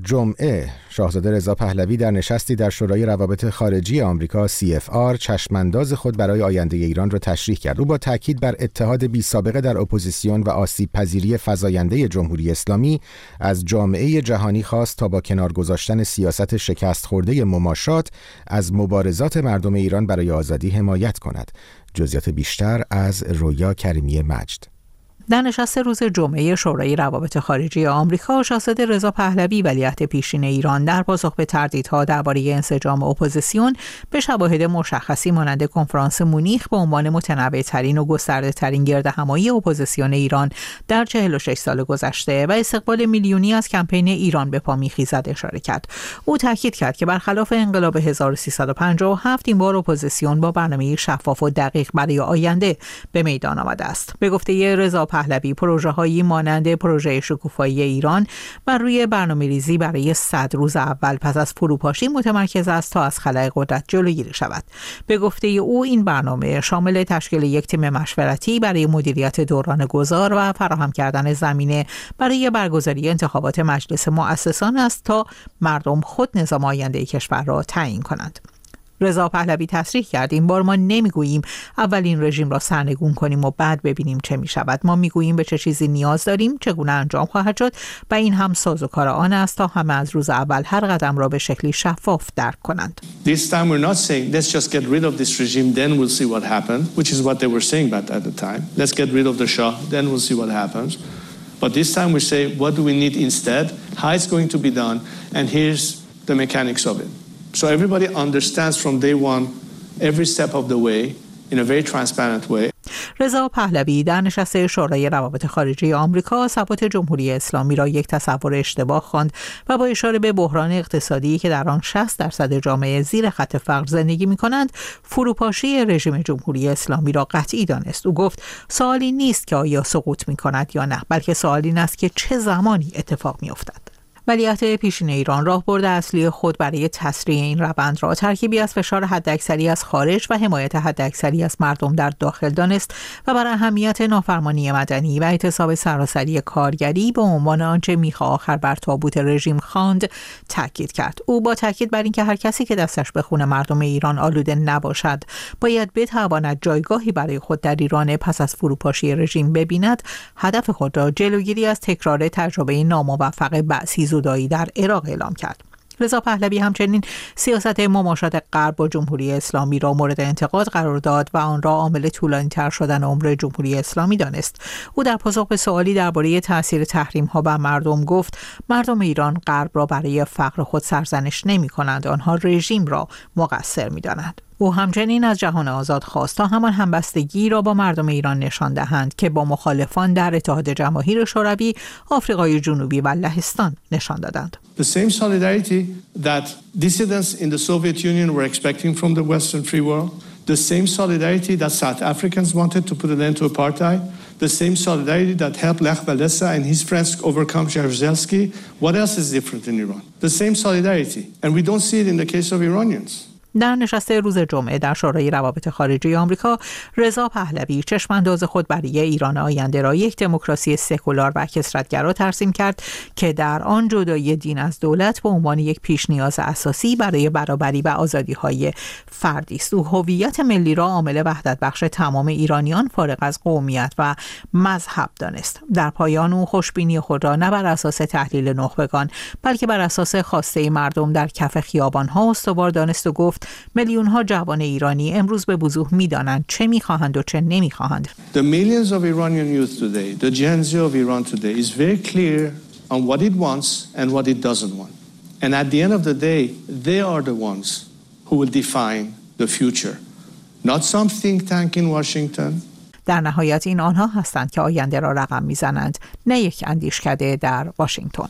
جمعه شاهزاده رضا پهلوی در نشستی در شورای روابط خارجی آمریکا سی اف آر چشمانداز خود برای آینده ایران را تشریح کرد. او با تاکید بر اتحاد بی سابقه در اپوزیسیون و آسیب پذیری فزاینده جمهوری اسلامی از جامعه جهانی خواست تا با کنار گذاشتن سیاست شکست خورده مماشات از مبارزات مردم ایران برای آزادی حمایت کند. جزئیات بیشتر از رویا کریمی مجد. در نشست روز جمعه شورای روابط خارجی آمریکا، شاهزاده رضا پهلوی ولیعهد پیشین ایران در پاسخ به تردیدها درباره انسجام اپوزیسیون به شواهد مشخصی مانند کنفرانس مونیخ به عنوان متنوع‌ترین و گسترده‌ترین گردهمایی اپوزیسیون ایران در چهل و شش سال گذشته و استقبال میلیونی از کمپین ایران به پا می‌خیزد اشاره کرد. او تاکید کرد که برخلاف انقلاب هزار و سیصد و پنجاه و هفت این بار اپوزیسیون با برنامه شفاف و دقیق برای آینده به میدان آمده است. به گفته رضا پهلوی، پروژه هایی مانند پروژه شکوفایی ایران بر روی برنامه‌ریزی برای صد روز اول پس از فروپاشی متمرکز است تا از خلأ قدرت جلوگیری شود. به گفته او این برنامه شامل تشکیل یک تیم مشورتی برای مدیریت دوران گذار و فراهم کردن زمینه برای برگزاری انتخابات مجلس مؤسسان است تا مردم خود نظام آینده کشور را تعیین کنند. رضا پهلوی تصریح کرد این بار ما نمیگوییم اولین رژیم را سرنگون کنیم و بعد ببینیم چه می شود. ما میگوییم به چه چیزی نیاز داریم، چگونه انجام خواهد شد و این هم سازوکار آن است تا همه از روز اول هر قدم را به شکلی شفاف درک کنند. This time we're not saying let's just get rid of this regime then we'll see what happens, which is what they were saying back at the time. Let's get rid of the Shah then we'll see what happens. But this time we say what do we need instead, how it's going to be done, and here's the mechanics of it. So everybody understands from day one, every step of the way, in a very transparent way. رضا پهلوی در نشست شورای روابط خارجی آمریکا ثبات جمهوری اسلامی را یک تصور اشتباه خواند و با اشاره به بحران اقتصادی که در آن شصت درصد جامعه زیر خط فقر زندگی می‌کنند، فروپاشی رژیم جمهوری اسلامی را قطعی دانست. او گفت سوالی نیست که آیا سقوط می‌کند یا نه، بلکه سوال این است که چه زمانی اتفاق می‌افتد. ولیعهد پیشین ایران راهبرد اصلی خود برای تسریع این روند را ترکیبی از فشار حداکثری از خارج و حمایت حداکثری از مردم در داخل دانست و بر اهمیت نافرمانی مدنی و اعتصاب سراسری کارگری به عنوان آنچه میخا آخر بر تابوت رژیم خواند تاکید کرد. او با تاکید بر اینکه هر کسی که دستش به خون مردم ایران آلوده نباشد باید بتواند جایگاهی برای خود در ایران پس از فروپاشی رژیم ببیند، هدف خود را جلوگیری از تکرار تجربه ناموفق بعثی زودایی در عراق اعلام کرد. رضا پهلوی همچنین سیاست مماشات غرب با جمهوری اسلامی را مورد انتقاد قرار داد و آن را عامل طولانی‌تر شدن عمر جمهوری اسلامی دانست. او در پاسخ به سوالی درباره تاثیر تحریم‌ها بر مردم گفت مردم ایران غرب را برای فقر خود سرزنش نمی‌کنند، آنها رژیم را مقصر می‌دانند. او همچنین از جهان آزاد خواست تا همان همبستگی را با مردم ایران نشان دهند که با مخالفان در اتحاد جماهیر شوروی، آفریقای جنوبی و لهستان نشان دادند. The same solidarity that dissidents in the Soviet Union were expecting from the Western free world, the same solidarity that South Africans wanted to put an end to apartheid, the same solidarity that helped Lech Walesa and his friends overcome Jaruzelski. What else is different in Iran? The same solidarity. And we don't see it in the case of Iranians. در نشست روز جمعه در شورای روابط خارجی آمریکا، رضا پهلوی چشمانداز خود برای ایران آینده را یک دموکراسی سکولار و کثرت‌گرا ترسیم کرد که در آن جدایی دین از دولت به عنوان یک پیش نیاز اساسی برای برابری و آزادی‌های فردی است. او هویت ملی را عامل وحدت بخش تمام ایرانیان فارغ از قومیت و مذهب دانست. در پایان او خوشبینی خود را نه بر اساس تحلیل نخبگان بلکه بر اساس خواسته مردم در کف خیابان‌ها استوار دانست و گفت میلیون‌ها جوان ایرانی امروز به وضوح می‌دانند چه می‌خواهند و چه نمی‌خواهند. The millions of Iranian youth today, the Gen Z of Iran today is very clear on what it wants and what it doesn't want. And at the end of the day, they are the ones who will define the future. Not some think tank in Washington. در نهایت این آنها هستند که آینده را رقم می‌زنند، نه یک اندیشکده در واشنگتن.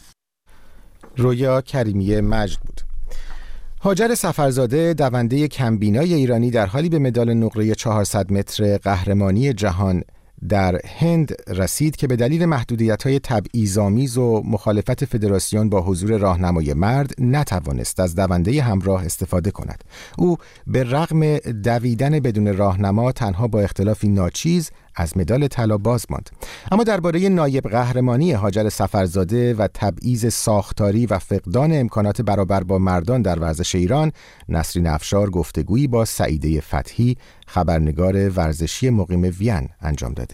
رویا کریمی مجد بود. هاجر سفرزاده، دونده کمبینای ایرانی، در حالی به مدال نقره چهارصد متر قهرمانی جهان در هند رسید که به دلیل محدودیت‌های تبعیض‌آمیز و مخالفت فدراسیون با حضور راهنمای مرد نتوانست از دونده همراه استفاده کند. او به رغم دویدن بدون راهنما تنها با اختلافی ناچیز از مدال طلا باز ماند. اما درباره نایب قهرمانی هاجر سفرزاده و تبعیض ساختاری و فقدان امکانات برابر با مردان در ورزش ایران، نسرین افشار گفتگویی با سعیده فتحی، خبرنگار ورزشی مقیم وین انجام داده.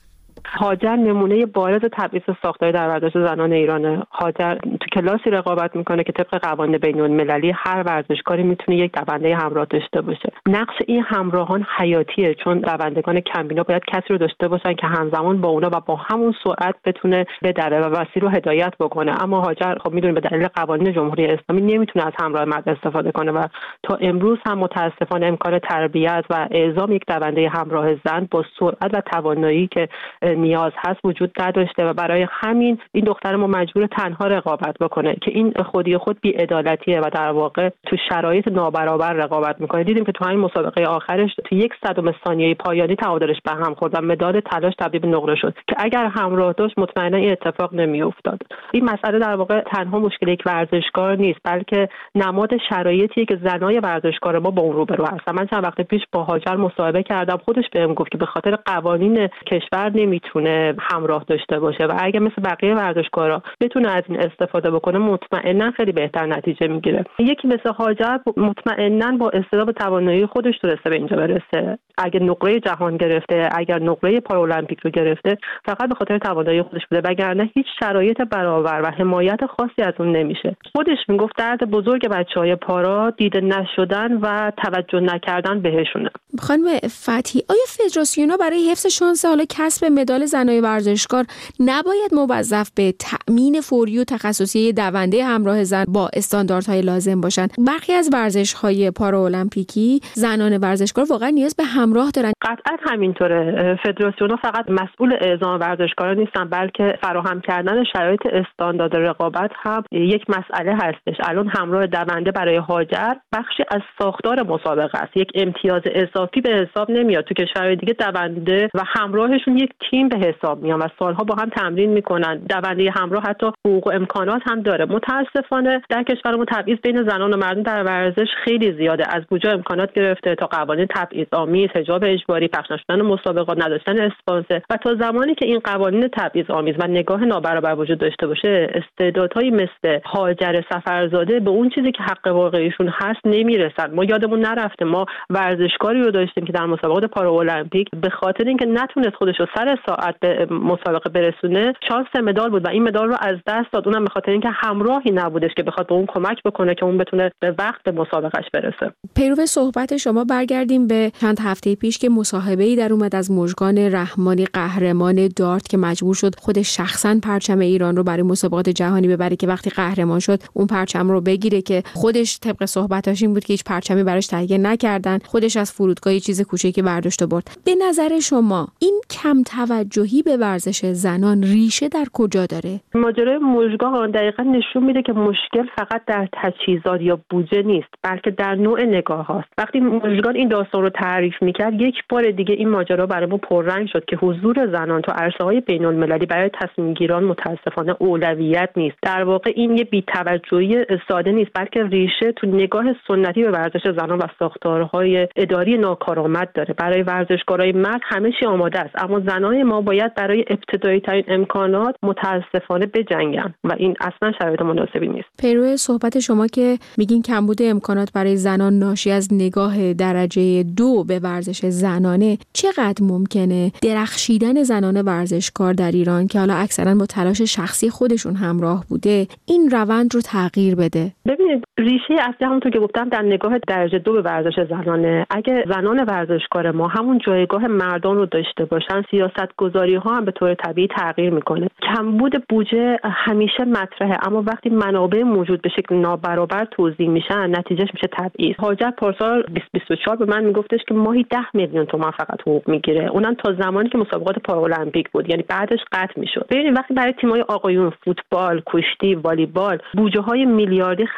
هاجر نمونه بارز تبعیض ساختاری در ورزش زنان ایرانه. هاجر تو کلاسی رقابت میکنه که طبق قوانین بین‌المللی هر ورزشکاری میتونه یک دونده همراه داشته باشه. نقش این همراهان حیاتیه، چون دوندگان کمبینا باید کسی رو داشته باشن که همزمان با اونا و با همون سرعت بتونه بدوه و مسیر رو هدایت بکنه. اما هاجر خب میدونیم به دلیل قوانین جمهوری اسلامی نمیتونه از همراه مرد استفاده کنه و تا امروز هم متاسفانه امکان تربیت و اعزام یک دونده همراه زن با سرعت و توانایی که نیاز هست وجود نداشته و برای همین این دختر ما مجبور تنها رقابت بکنه که این خودی خود بی‌عدالتیه و در واقع تو شرایط نابرابر رقابت میکنه. دیدیم که تو همین مسابقه آخرش تو یک صدم ثانیه پایانی تعادلش به هم خورد و مدال طلاش تبدیل به نقره شد که اگر همراه داشت مطمئنا این اتفاق نمیافتاد. این مسئله در واقع تنها مشکل یک ورزشکار نیست، بلکه نماد شرایطیه که زنای ورزشکار ما با اون روبرو هستن. من چند وقت پیش با هاجر مصاحبه کردم، خودش بهم گفت که به خاطر قوانین کشور نمیتونه همراه داشته باشه و اگه مثل بقیه ورزشکارا بتونه از این استفاده بکنه مطمئنا خیلی بهتر نتیجه میگیره. یکی مثل هاجر مطمئنا با استعداد و توانایی خودش تونسته به اینجا برسه. اگه نقره جهان گرفته، اگر نقره پارالمپیک رو گرفته، فقط به خاطر توانایی خودش بوده، وگرنه هیچ شرایط برابر و حمایت خاصی از اون نمیشه. خودش میگفت درد بزرگ بچهای پارا دیده نشدن و توجه نکردن بهشونه. خانم فتحی، آیا فدراسیون‌ها برای حفظ شانس حالا کسب مدال زنای ورزشکار نباید موظف به تأمین فوری و تخصصی دونده همراه زن با استانداردهای لازم باشن؟ برخی از ورزش‌های پارالمپیکی زنان ورزشکار واقعا نیاز به همراه دارن. قطعا همینطوره. فدراسیون‌ها فقط مسئول اعزام ورزشکاران نیستن، بلکه فراهم کردن شرایط استاندارد رقابت هم یک مسئله هستش. الان همراه دونده برای هاجر بخشی از ساختار مسابقه است، یک امتیاز اضافی به حساب نمیاد. تو کشورهای دیگه دونده و همراهشون یک تیم به حساب میان و سالها با هم تمرین میکنن. دونده همراه حتی حقوق و امکانات هم داره. متاسفانه در کشور ما تبعیض بین زنان و مردان در ورزش خیلی زیاده، از بودجه امکانات گرفته تا قوانین تبعیض‌آمیز، حجاب اجباری، پخش نشدن مسابقات، نداشتن اسپانسر. و تا زمانی که این قوانین تبعیض‌آمیز و نگاه نابرابر وجود داشته باشه، استعدادهایی مثل هاجر سفرزاده به اون چیزی که حق واقعیشون هست نمیرسن. ما یادمون نرفته ما ورزشکاری رو داشتیم که در مسابقات پارالمپیک به خاطر اینکه نتونست خودش رو سر ساعت به مسابقه برسونه، شانس مدال بود و این مدال رو از دست داد، اونم به خاطر اینکه همراهی نبودش که بخواد به اون کمک بکنه که اون بتونه به وقت به مسابقهش برسه. پیرو صحبت شما برگردیم به چند هفته پیش که مصاحبه‌ای در اومد از مژگان رحمانی، قهرمان دارت که مجبور شد خود شخصاً پرچم ایران رو برای مسابقات جهانی ببره که وقتی قهرمان شد اون پرچم رو بگیره، که خودش طبق صحبتاش این بود که هیچ پرچمی براش تهیه نکردن، خودش از فرودگاه یه چیز کوچیکی برداشت و برد. به نظر شما این کم توجهی به ورزش زنان ریشه در کجا داره؟ ماجرای مژگان دقیقاً نشون میده که مشکل فقط در تجهیزات یا بودجه نیست، بلکه در نوع نگاه هاست. وقتی مژگان این داستان رو تعریف میکرد، یک بار دیگه این ماجرا برای ما پررنگ شد که حضور زنان تو عرصه‌های بین‌المللی برای تصمیم گیران متاسفانه اولویت نیست. در واقع این یه بی‌توجهی ساده نیست، بلکه ریشه تو نگاه سنتی به ورزش زنان و ساختارهای اداری ناکارآمد داره. برای ورزشکارای مرد همه چی آماده است، اما زنان ما باید برای ابتدایی ترین امکانات متاسفانه بجنگن و این اصلا شرایط مناسبی نیست. پیرو صحبت شما که میگین کمبود امکانات برای زنان ناشی از نگاه درجه دو به ورزش زنانه، چقدر ممکنه درخشیدن زنان ورزشکار در ایران که حالا اکثرا با تلاش شخصی خودشون همراه بوده این روند رو تغییر بده؟ ببینید، ریشه اصلی همونطور که گفتم در نگاه درجه دو به ورزش زنانه. اگه زنان ورزشکار ما همون جایگاه مردان رو داشته باشن، سیاست‌گذاری ها هم به طور طبیعی تغییر میکنه. کمبود بودجه همیشه مطرحه، اما وقتی منابع موجود به شکل نابرابر توزیع میشن نتیجهش میشه تبعیض. هاجر پارسال بیست بیست و چهار به من میگفتش که ماهی ده میلیون تومان فقط حقوق میگیره، اونم تا زمانی که مسابقات پارالمپیک بود، یعنی بعدش قطع میشد. ببینید وقتی برای تیم‌های آقایون فوتبال، کشتی، والیبال بودجه های میلیاردی خرج میکنه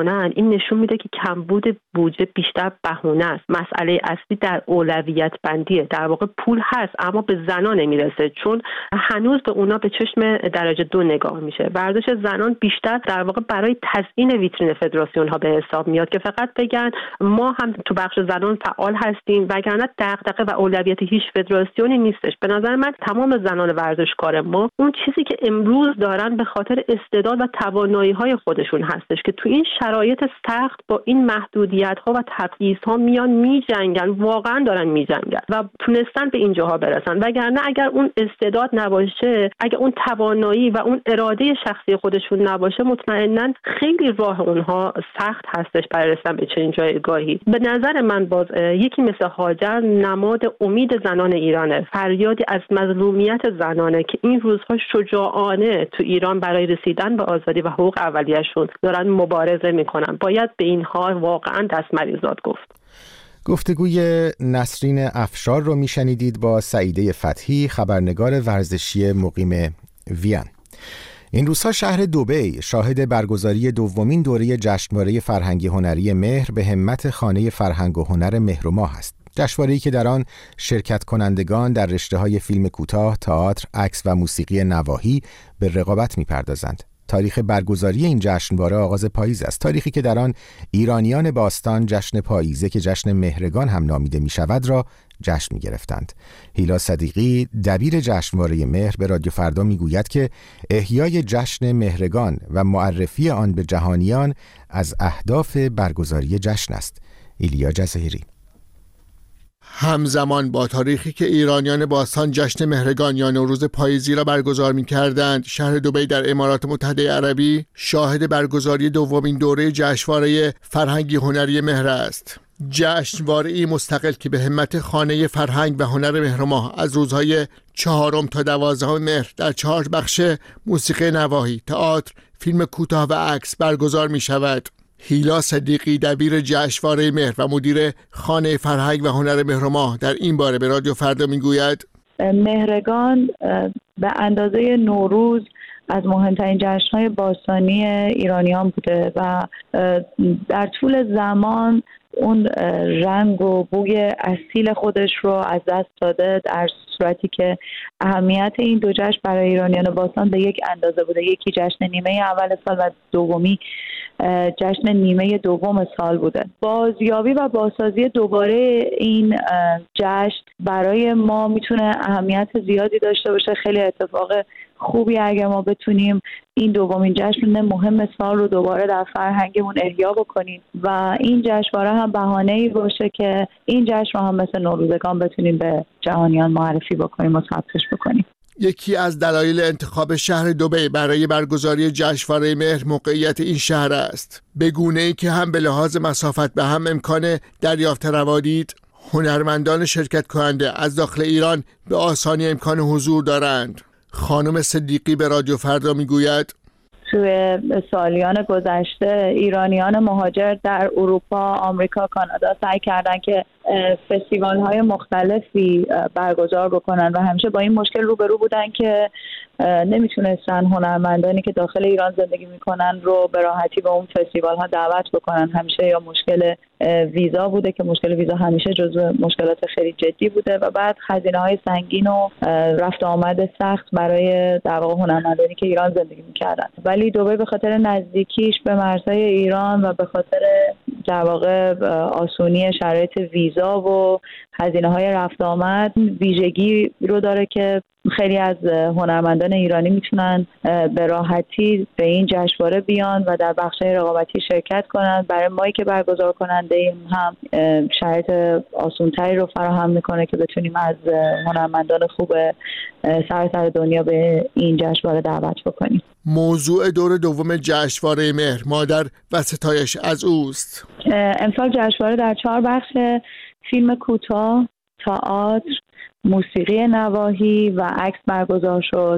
میکنن، این نشون میده که کمبود بودجه بیشتر بهونه است. مسئله اصلی در اولویت بندیه. در واقع پول هست اما به زنان نمیرسه، چون هنوز به اونا به چشم درجه دو نگاه میشه. ورزش زنان بیشتر در واقع برای تزیین ویترین فدراسیون ها به حساب میاد که فقط بگن ما هم تو بخش زنان فعال هستیم، وگرنه دغدغه و اولویت هیچ فدراسیونی نیستش. به نظر من تمام زنان ورزشکار ما اون چیزی که امروز دارن به خاطر استعداد و توانایی‌های خودشون هستش که تو این شرایط سخت با این محدودیت‌ها و تبعیض‌ها میان میجنگن، واقعا دارن میجنگن و تونستن به اینجاها برسن. وگرنه اگر اون استعداد نباشه، اگر اون توانایی و اون اراده شخصی خودشون نباشه، مطمئناً خیلی راه اونها سخت هستش برای رسیدن به چنین جایگاهی. به نظر من باز یکی مثل هاجر نماد امید زنان ایرانه، فریادی از مظلومیت زنانه که این روزها شجاعانه تو ایران برای رسیدن به آزادی و حقوق اولیه‌شون دارن مبارزه میکنن. باید به اینها واقعا دست مریزاد گفت. گفتگوی نسرین افشار رو میشنیدید با سعیده فتحی، خبرنگار ورزشی مقیم وین. این روزها شهر دبی شاهد برگزاری دومین دوره جشنواره فرهنگی هنری مهر به همت خانه فرهنگ و هنر مهر و ماه است. جشنواره‌ای که در آن شرکت کنندگان در رشته‌های فیلم کوتاه، تئاتر، عکس و موسیقی نواحی به رقابت می‌پردازند. تاریخ برگزاری این جشنواره آغاز پاییز است، تاریخی که در آن ایرانیان باستان جشن پاییزه که جشن مهرگان هم نامیده می شود را جشن می گرفتند. هیلا صدیقی دبیر جشنواره مهر به رادیو فردا می گوید که احیای جشن مهرگان و معرفی آن به جهانیان از اهداف برگزاری جشن است. ایلیا جزایری. همزمان با تاریخی که ایرانیان باستان جشن مهرگان یا نوروز پاییزی را برگزار می‌کردند، شهر دبی در امارات متحده عربی شاهد برگزاری دومین دوره جشنواره فرهنگی هنری مهر است. جشنواره‌ای مستقل که به همت خانه فرهنگ و هنر مهر و ماه از روزهای چهارم تا دوازدهم مهر در چهار بخش موسیقی نواحی، تئاتر، فیلم کوتاه و عکس برگزار می‌شود. هیلا صدیقی دبیر جشنواره مهر و مدیر خانه فرهنگ و هنر مهر و ماه در این باره به رادیو فردا میگوید مهرگان به اندازه نوروز از مهمترین جشن‌های باستانی ایرانیان بوده و در طول زمان اون رنگ و بوی اصیل خودش رو از دست داده، در صورتی که اهمیت این دو جشن برای ایرانیان باستان به یک اندازه بوده. یکی جشن نیمه اول سال و دومی جشن نیمه دوم سال بوده. بازیابی و بازسازی دوباره این جشن برای ما میتونه اهمیت زیادی داشته باشه. خیلی اتفاق خوبی اگر ما بتونیم این دومین جشن مهم سال رو دوباره در فرهنگمون احیا بکنیم و این جشنواره هم بهانه‌ای باشه که این جشن رو هم مثل نوروزگان بتونیم به جهانیان معرفی بکنیم و ثبتش بکنیم. یکی از دلایل انتخاب شهر دبی برای برگزاری جشنواره مهر موقعیت این شهر است، به گونه‌ای که هم به لحاظ مسافت به هم امکان دریافت روادید، هنرمندان شرکت کننده از داخل ایران به آسانی امکان حضور دارند. خانم صدیقی به رادیو فردا میگوید توی سالیان گذشته ایرانیان مهاجر در اروپا، آمریکا، کانادا سعی کردن که فستیوال های مختلفی برگزار بکنن و همیشه با این مشکل روبرو بودن که نمیتونستن هنرمندانی که داخل ایران زندگی میکنن رو به راحتی به اون فستیوال ها دعوت بکنن. همیشه یا مشکل ویزا بوده که مشکل ویزا همیشه جزو مشکلات خیلی جدی بوده و بعد هزینه های سنگین و رفت آمد سخت برای در واقع هنرمندانی که ایران زندگی میکردن. ولی دبی به خاطر نزدیکیش به مرزهای ایران و به خاطر در واقع آسونی شرایط ویزا و هزینه های رفت آمد ویژگی رو داره که خیلی از هنرمندان ایرانی میتونن به راحتی به این جشنواره بیان و در بخش‌های رقابتی شرکت کنن. برای مایی که برگزار کننده ایم هم شرایط آسان‌تری رو فراهم میکنه که بتونیم از هنرمندان خوب سراسر دنیا به این جشنواره دعوت بکنیم. موضوع دور دوم جشنواره مهر مادر و ستایش از اوست. امسال جشنواره در چهار بخش فیلم کوتاه، تئاتر، موسیقی نواحی و عکس برگزار شد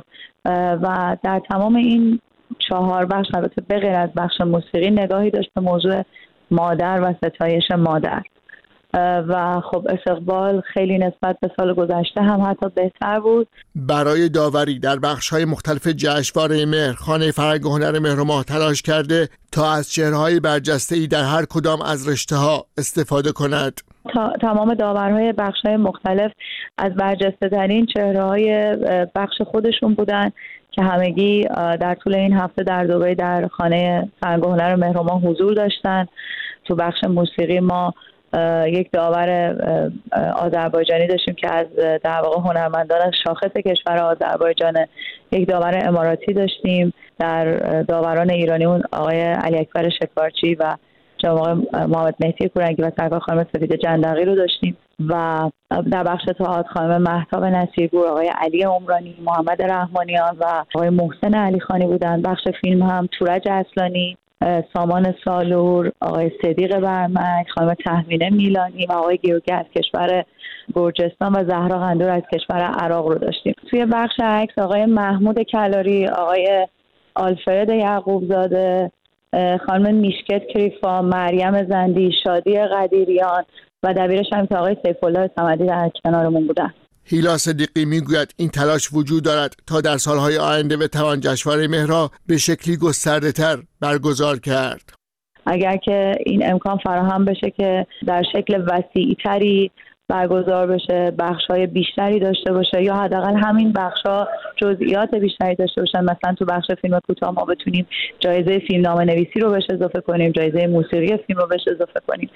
و در تمام این چهار بخش البته به غیر از بخش موسیقی نگاهی داشت به موضوع مادر و ستایش مادر و خب استقبال خیلی نسبت به سال گذشته هم حتی بهتر بود. برای داوری در بخش‌های مختلف جشنواره مهر، خانه فرهنگ و هنر مهر و ماه تلاش کرده تا از چهره‌های برجسته‌ای در هر کدام از رشته‌ها استفاده کند. تا تمام داورهای بخش‌های مختلف از برجسته‌ترین چهره‌های بخش خودشون بودن که همگی در طول این هفته در دبی در خانه فرهنگ و هنر مهر و ماه حضور داشتن. تو بخش موسیقی ما یک داور آذربایجانی داشتیم که از در واقع هنرمندان از شاخص کشور آذربایجان، یک داور اماراتی داشتیم، در داوران ایرانیون آقای علی اکبر شکارچی و جناب محمد مهدی پورنگی و سرکار خانم سفید جندقی رو داشتیم و در بخش تئاتر خانم مهتاب نصیرپور، آقای علی عمرانی، محمد رحمانیان و آقای محسن علیخانی بودن. بخش فیلم هم تورج اصلانی، سامان سالور، آقای صدیق برمک، خانم تهمینه میلانی و آقای گیوگی از کشور گرجستان و زهرا قندور از کشور عراق رو داشتیم. توی بخش عکس آقای محمود کلاری، آقای آلفرد یعقوبزاده، خانم میشکت کریفا، مریم زندی، شادی قدیریان و دبیرش هم که آقای سیف‌الله صمدی در کنارمون بودن. هیلا صدیقی میگوید این تلاش وجود دارد تا در سالهای آینده بتوان جشنواره مهر را به شکلی گسترده‌تر برگزار کرد. اگر که این امکان فراهم بشه که در شکل وسیع‌تری برگزار بشه، بخش‌های بیشتری داشته باشه یا حداقل همین بخش‌ها جزئیات بیشتری داشته باشن، مثلا تو بخش فیلم کوتاه ما بتونیم جایزه فیلمنامه نویسی رو بهش اضافه کنیم، جایزه موسیقی فیلم رو بهش اضافه کنیم،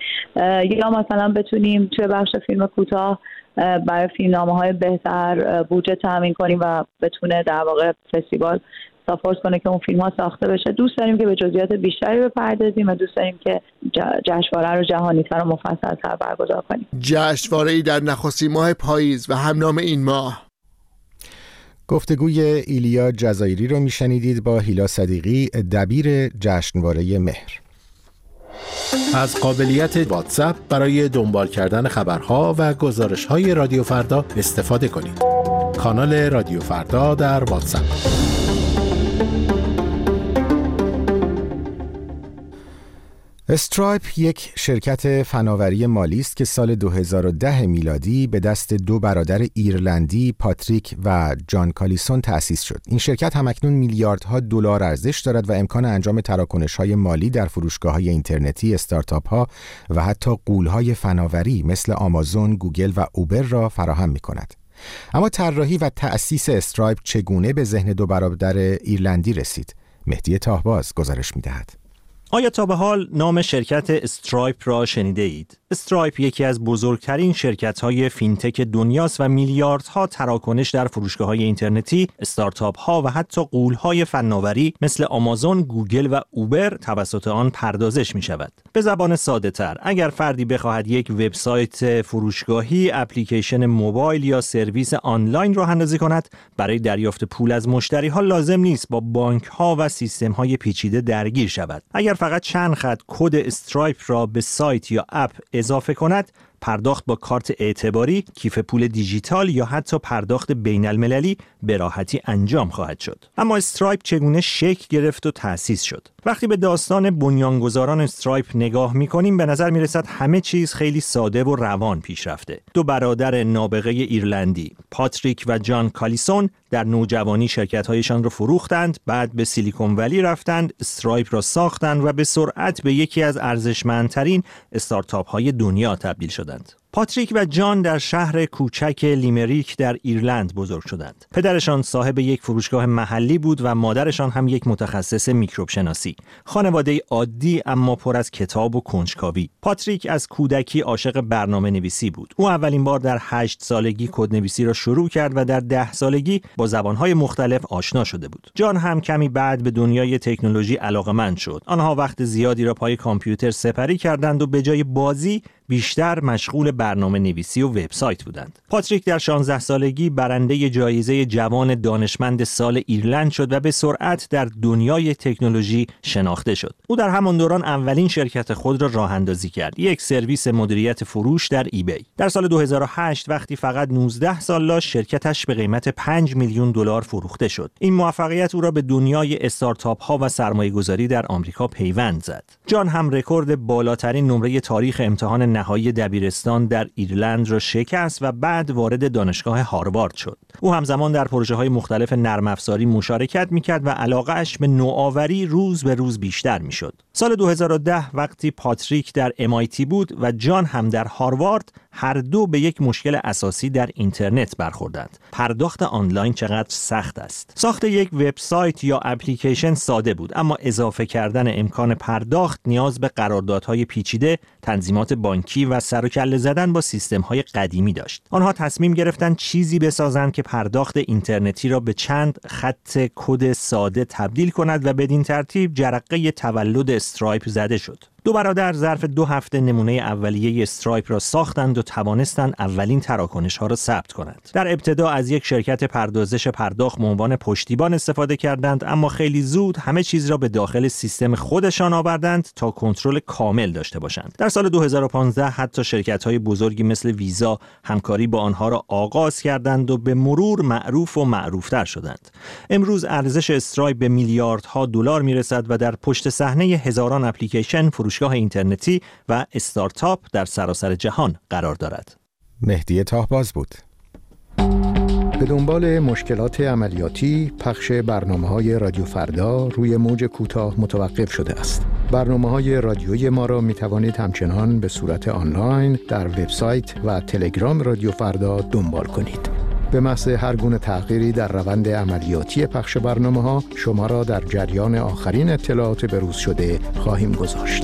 یا مثلا بتونیم توی بخش فیلم کوتاه برای فیلمنامه‌های بهتر بودجه تامین کنیم و بتونه در واقع فستیوال ساپورت کنه که اون فیلم ها ساخته بشه. دوست داریم که به جزئیات بیشتری بپردازیم و دوست داریم که جشنواره رو جهانی‌تر و مفصل‌تر برگزار کنیم. جشنواره‌ای در نخستین ماه پاییز و همنام این ماه. گفتگوی ایلیا جزایری رو میشنیدید با هیلا صدیقی، دبیر جشنواره مهر. از قابلیت واتساپ برای دنبال کردن خبرها و گزارش‌های رادیو فردا استفاده کنید. کانال رادیو فردا در واتساپ. استرایپ یک شرکت فناوری مالی است که سال دو هزار و ده میلادی به دست دو برادر ایرلندی پاتریک و جان کالیسون تأسیس شد. این شرکت همکنون میلیاردها دلار ارزش دارد و امکان انجام تراکنش‌های مالی در فروشگاه‌های اینترنتی، استارتاپ‌ها و حتی غول‌های فناوری مثل آمازون، گوگل و اوبر را فراهم می‌کند. اما طراحی و تأسیس استرایپ چگونه به ذهن دو برادر ایرلندی رسید؟ مهدی تاهباز گزارش می‌دهد. آیا تا به حال نام شرکت استرایپ را شنیده اید؟ استرایپ یکی از بزرگترین شرکت‌های فینتک دنیاست و میلیاردها تراکنش در فروشگاه‌های اینترنتی، استارتاپ‌ها و حتی غول‌های فناوری مثل آمازون، گوگل و اوبر توسط آن پردازش می‌شود. به زبان ساده‌تر، اگر فردی بخواهد یک وبسایت فروشگاهی، اپلیکیشن موبایل یا سرویس آنلاین راه اندازی کند، برای دریافت پول از مشتری‌ها لازم نیست با بانک‌ها و سیستم‌های پیچیده درگیر شود. اگر فقط چند خط کد استرایپ را به سایت یا اپ اضافه کند، پرداخت با کارت اعتباری، کیف پول دیجیتال یا حتی پرداخت بین المللی به راحتی انجام خواهد شد. اما استرایپ چگونه شکل گرفت و تأسیس شد؟ وقتی به داستان بنیانگذاران استرایپ نگاه می‌کنیم به نظر می‌رسد همه چیز خیلی ساده و روان پیش رفته. دو برادر نابغه ایرلندی، پاتریک و جان کالیسون، در نوجوانی شرکت‌هایشان را فروختند، بعد به سیلیکون ولی رفتند، استرایپ را ساختند و به سرعت به یکی از ارزشمندترین استارتاپ‌های دنیا تبدیل شدند. پاتریک و جان در شهر کوچک لیمریک در ایرلند بزرگ شدند. پدرشان صاحب یک فروشگاه محلی بود و مادرشان هم یک متخصص میکروب شناسی. خانواده عادی اما پر از کتاب و کنجکاوی. پاتریک از کودکی عاشق برنامه نویسی بود. او اولین بار در هشت سالگی کدنویسی را شروع کرد و در ده سالگی با زبانهای مختلف آشنا شده بود. جان هم کمی بعد به دنیای تکنولوژی علاقه‌مند شد. آنها وقت زیادی را پای کامپیوتر سپری کردند و به جای بازی بیشتر مشغول برنامه نویسی و وبسایت بودند. پاتریک در شانزده سالگی برنده جایزه جوان دانشمند سال ایرلند شد و به سرعت در دنیای تکنولوژی شناخته شد. او در همان دوران اولین شرکت خود را راه اندازی کرد، یک سرویس مدیریت فروش در ایبی. در سال دو هزار و هشت وقتی فقط نوزده سال داشت، شرکتش به قیمت پنج میلیون دلار فروخته شد. این موفقیت او را به دنیای استارتاپ ها و سرمایه‌گذاری در آمریکا پیوند زد. جان هم رکورد بالاترین نمره تاریخ امتحان نهایی دبیرستان در ایرلند را شکست و بعد وارد دانشگاه هاروارد شد. او همزمان در پروژه‌های مختلف نرم افزاری مشارکت می‌کرد و علاقه‌اش به نوآوری روز به روز بیشتر می‌شد. سال دو هزار و ده وقتی پاتریک در ام آی تی بود و جان هم در هاروارد، هر دو به یک مشکل اساسی در اینترنت برخوردند. پرداخت آنلاین چقدر سخت است. ساخت یک وبسایت یا اپلیکیشن ساده بود، اما اضافه کردن امکان پرداخت نیاز به قراردادهای پیچیده، تنظیمات بانکی و سر و کله زدن با سیستم‌های قدیمی داشت. آنها تصمیم گرفتند چیزی بسازند که پرداخت اینترنتی را به چند خط کد ساده تبدیل کند و بدین ترتیب جرقه تولد استرایپ زده شد. دو برادر ظرف دو هفته نمونه اولیه استرایپ را ساختند و توانستند اولین تراکنش‌ها را ثبت کنند. در ابتدا از یک شرکت پردازش پرداخت به عنوان پشتیبان استفاده کردند، اما خیلی زود همه چیز را به داخل سیستم خودشان آوردند تا کنترل کامل داشته باشند. در سال دو هزار و پانزده حتی شرکت‌های بزرگی مثل ویزا همکاری با آنها را آغاز کردند و به مرور معروف و معروفتر شدند. امروز ارزش استرایپ به میلیاردها دلار میرسد و در پشت صحنه هزاران اپلیکیشن، فروشگاه اینترنتی و استارتاپ در سراسر جهان قرار دارد. مهدی تاهباز بود. به دنبال مشکلات عملیاتی، پخش برنامه‌های رادیو فردا روی موج کوتاه متوقف شده است. برنامه‌های رادیویی ما را می‌توانید همچنان به صورت آنلاین در وبسایت و تلگرام رادیو فردا دنبال کنید. به محض هر گونه تغییری در روند عملیاتی پخش برنامه‌ها شما را در جریان آخرین اطلاعات بروز شده خواهیم گذاشت.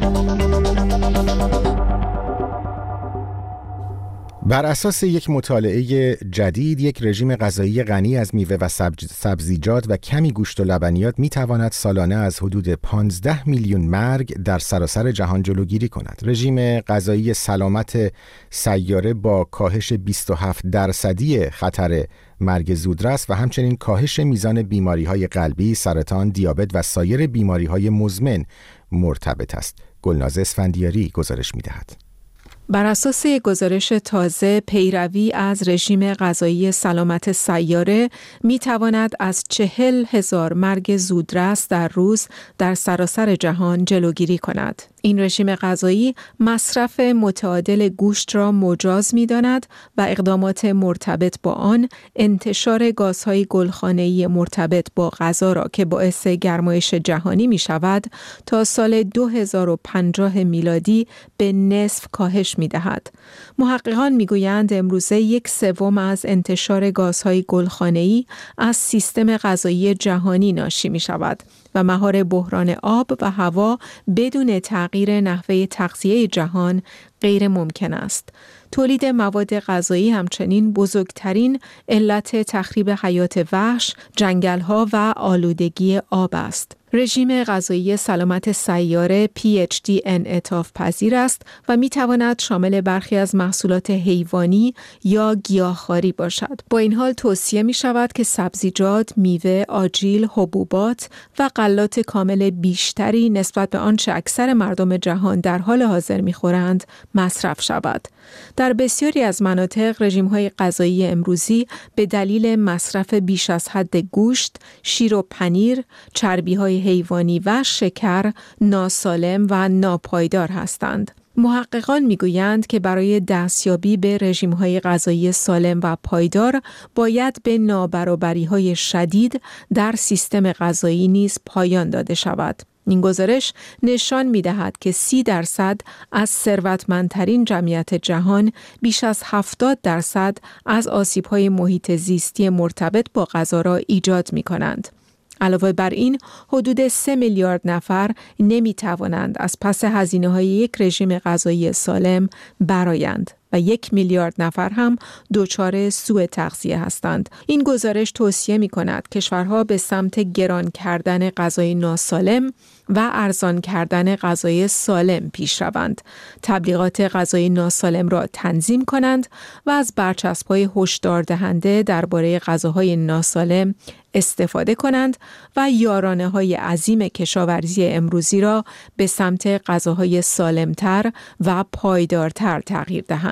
بر اساس یک مطالعه جدید، یک رژیم غذایی غنی از میوه و سبزیجات و کمی گوشت و لبنیات میتواند سالانه از حدود پانزده میلیون مرگ در سراسر جهان جلوگیری کند. رژیم غذایی سلامت سیاره با کاهش بیست و هفت درصدی خطر مرگ زودرس و همچنین کاهش میزان بیماری‌های قلبی، سرطان، دیابت و سایر بیماری‌های مزمن مرتبط است. گلناز اسفندیاری گزارش می‌دهد. بر اساس گزارش تازه، پیروی از رژیم غذایی سلامت سیاره می تواند از چهل هزار مرگ زودرس در روز در سراسر جهان جلوگیری کند. این رژیم غذایی مصرف متعادل گوشت را مجاز می داند و اقدامات مرتبط با آن انتشار گازهای گلخانه‌ای مرتبط با غذا را که باعث گرمایش جهانی می شود تا سال دو هزار و پنجاه میلادی به نصف کاهش می دهد. محققان می گویند امروزه یک سوم از انتشار گازهای گلخانه‌ای از سیستم غذایی جهانی ناشی می شود و مهار بحران آب و هوا بدون تغییر نحوه تغذیه جهان غیر ممکن است. تولید مواد غذایی همچنین بزرگترین علت تخریب حیات وحش، جنگل‌ها و آلودگی آب است. رژیم غذایی سلامت سیاره پی اچ دی انعطاف پذیر است و می تواند شامل برخی از محصولات حیوانی یا گیاهخواری باشد. با این حال توصیه می شود که سبزیجات، میوه، آجیل، حبوبات و غلات کامل بیشتری نسبت به آنچه اکثر مردم جهان در حال حاضر می خورند مصرف شود. در بسیاری از مناطق رژیم‌های غذایی امروزی به دلیل مصرف بیش از حد گوشت، شیر و پنیر، چربی‌های حیوانی و شکر ناسالم و ناپایدار هستند. محققان میگویند که برای دستیابی به رژیم‌های غذایی سالم و پایدار باید به نابرابری‌های شدید در سیستم غذایی نیز پایان داده شود. این گزارش نشان می‌دهد که سی درصد از ثروتمندترین جمعیت جهان بیش از هفتاد درصد از آسیب‌های محیط زیستی مرتبط با غذا را ایجاد می‌کنند. علاوه بر این، حدود سه میلیارد نفر نمی توانند از پس هزینه‌های یک رژیم غذایی سالم برآیند و یک میلیارد نفر هم دچار سوء تغذیه هستند. این گزارش توصیه می کند کشورها به سمت گران کردن غذای ناسالم و ارزان کردن غذای سالم پیش روند. تبلیغات غذای ناسالم را تنظیم کنند و از برچسب‌های هشدار دهنده درباره غذاهای ناسالم استفاده کنند و یارانه‌های عظیم کشاورزی امروزی را به سمت غذاهای سالمتر و پایدارتر تغییر دهند.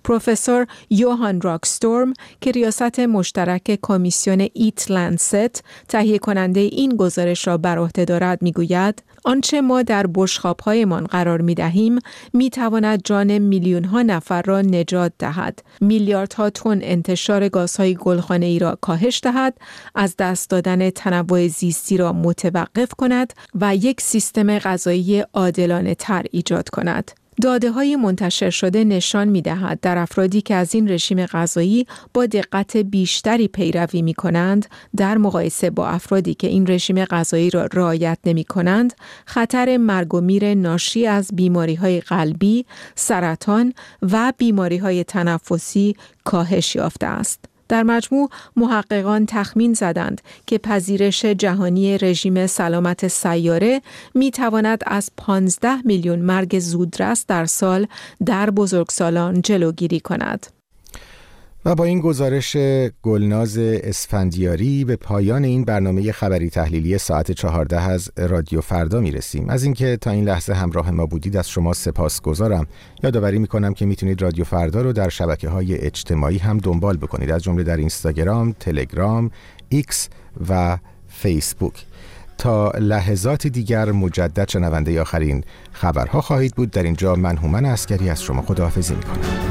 پروفسور یوهان راکستورم که ریاست مشترک کمیسیون ایت لنست تهیه کننده این گزارش را بر عهده دارد میگوید آنچه ما در بشقاب‌هایمان قرار می‌دهیم می‌تواند جان میلیون‌ها نفر را نجات دهد، میلیاردها تن انتشار گازهای گلخانه‌ای را کاهش دهد، از دست دادن تنوع زیستی را متوقف کند و یک سیستم غذایی عادلانه‌تر ایجاد کند. داده‌های منتشر شده نشان می‌دهد در افرادی که از این رژیم غذایی با دقت بیشتری پیروی می‌کنند در مقایسه با افرادی که این رژیم غذایی را رعایت نمی‌کنند، خطر مرگ و میر ناشی از بیماری‌های قلبی، سرطان و بیماری‌های تنفسی کاهش یافته است. در مجموع محققان تخمین زدند که پذیرش جهانی رژیم سلامت سیاره می تواند از پانزده میلیون مرگ زودرس در سال در بزرگسالان جلوگیری کند. و با این گزارش گلناز اسفندیاری به پایان این برنامه خبری تحلیلی ساعت چهارده از رادیو فردا می رسیم. از اینکه تا این لحظه همراه ما بودید از شما سپاسگزارم. یادآوری می کنم که میتونید رادیو فردا رو در شبکه‌های اجتماعی هم دنبال بکنید، از جمله در اینستاگرام، تلگرام، ایکس و فیسبوک. تا لحظات دیگر مجدد شنونده آخرین خبرها خواهید بود. در اینجا من هومن عسکری از شما خداحافظی می کنم.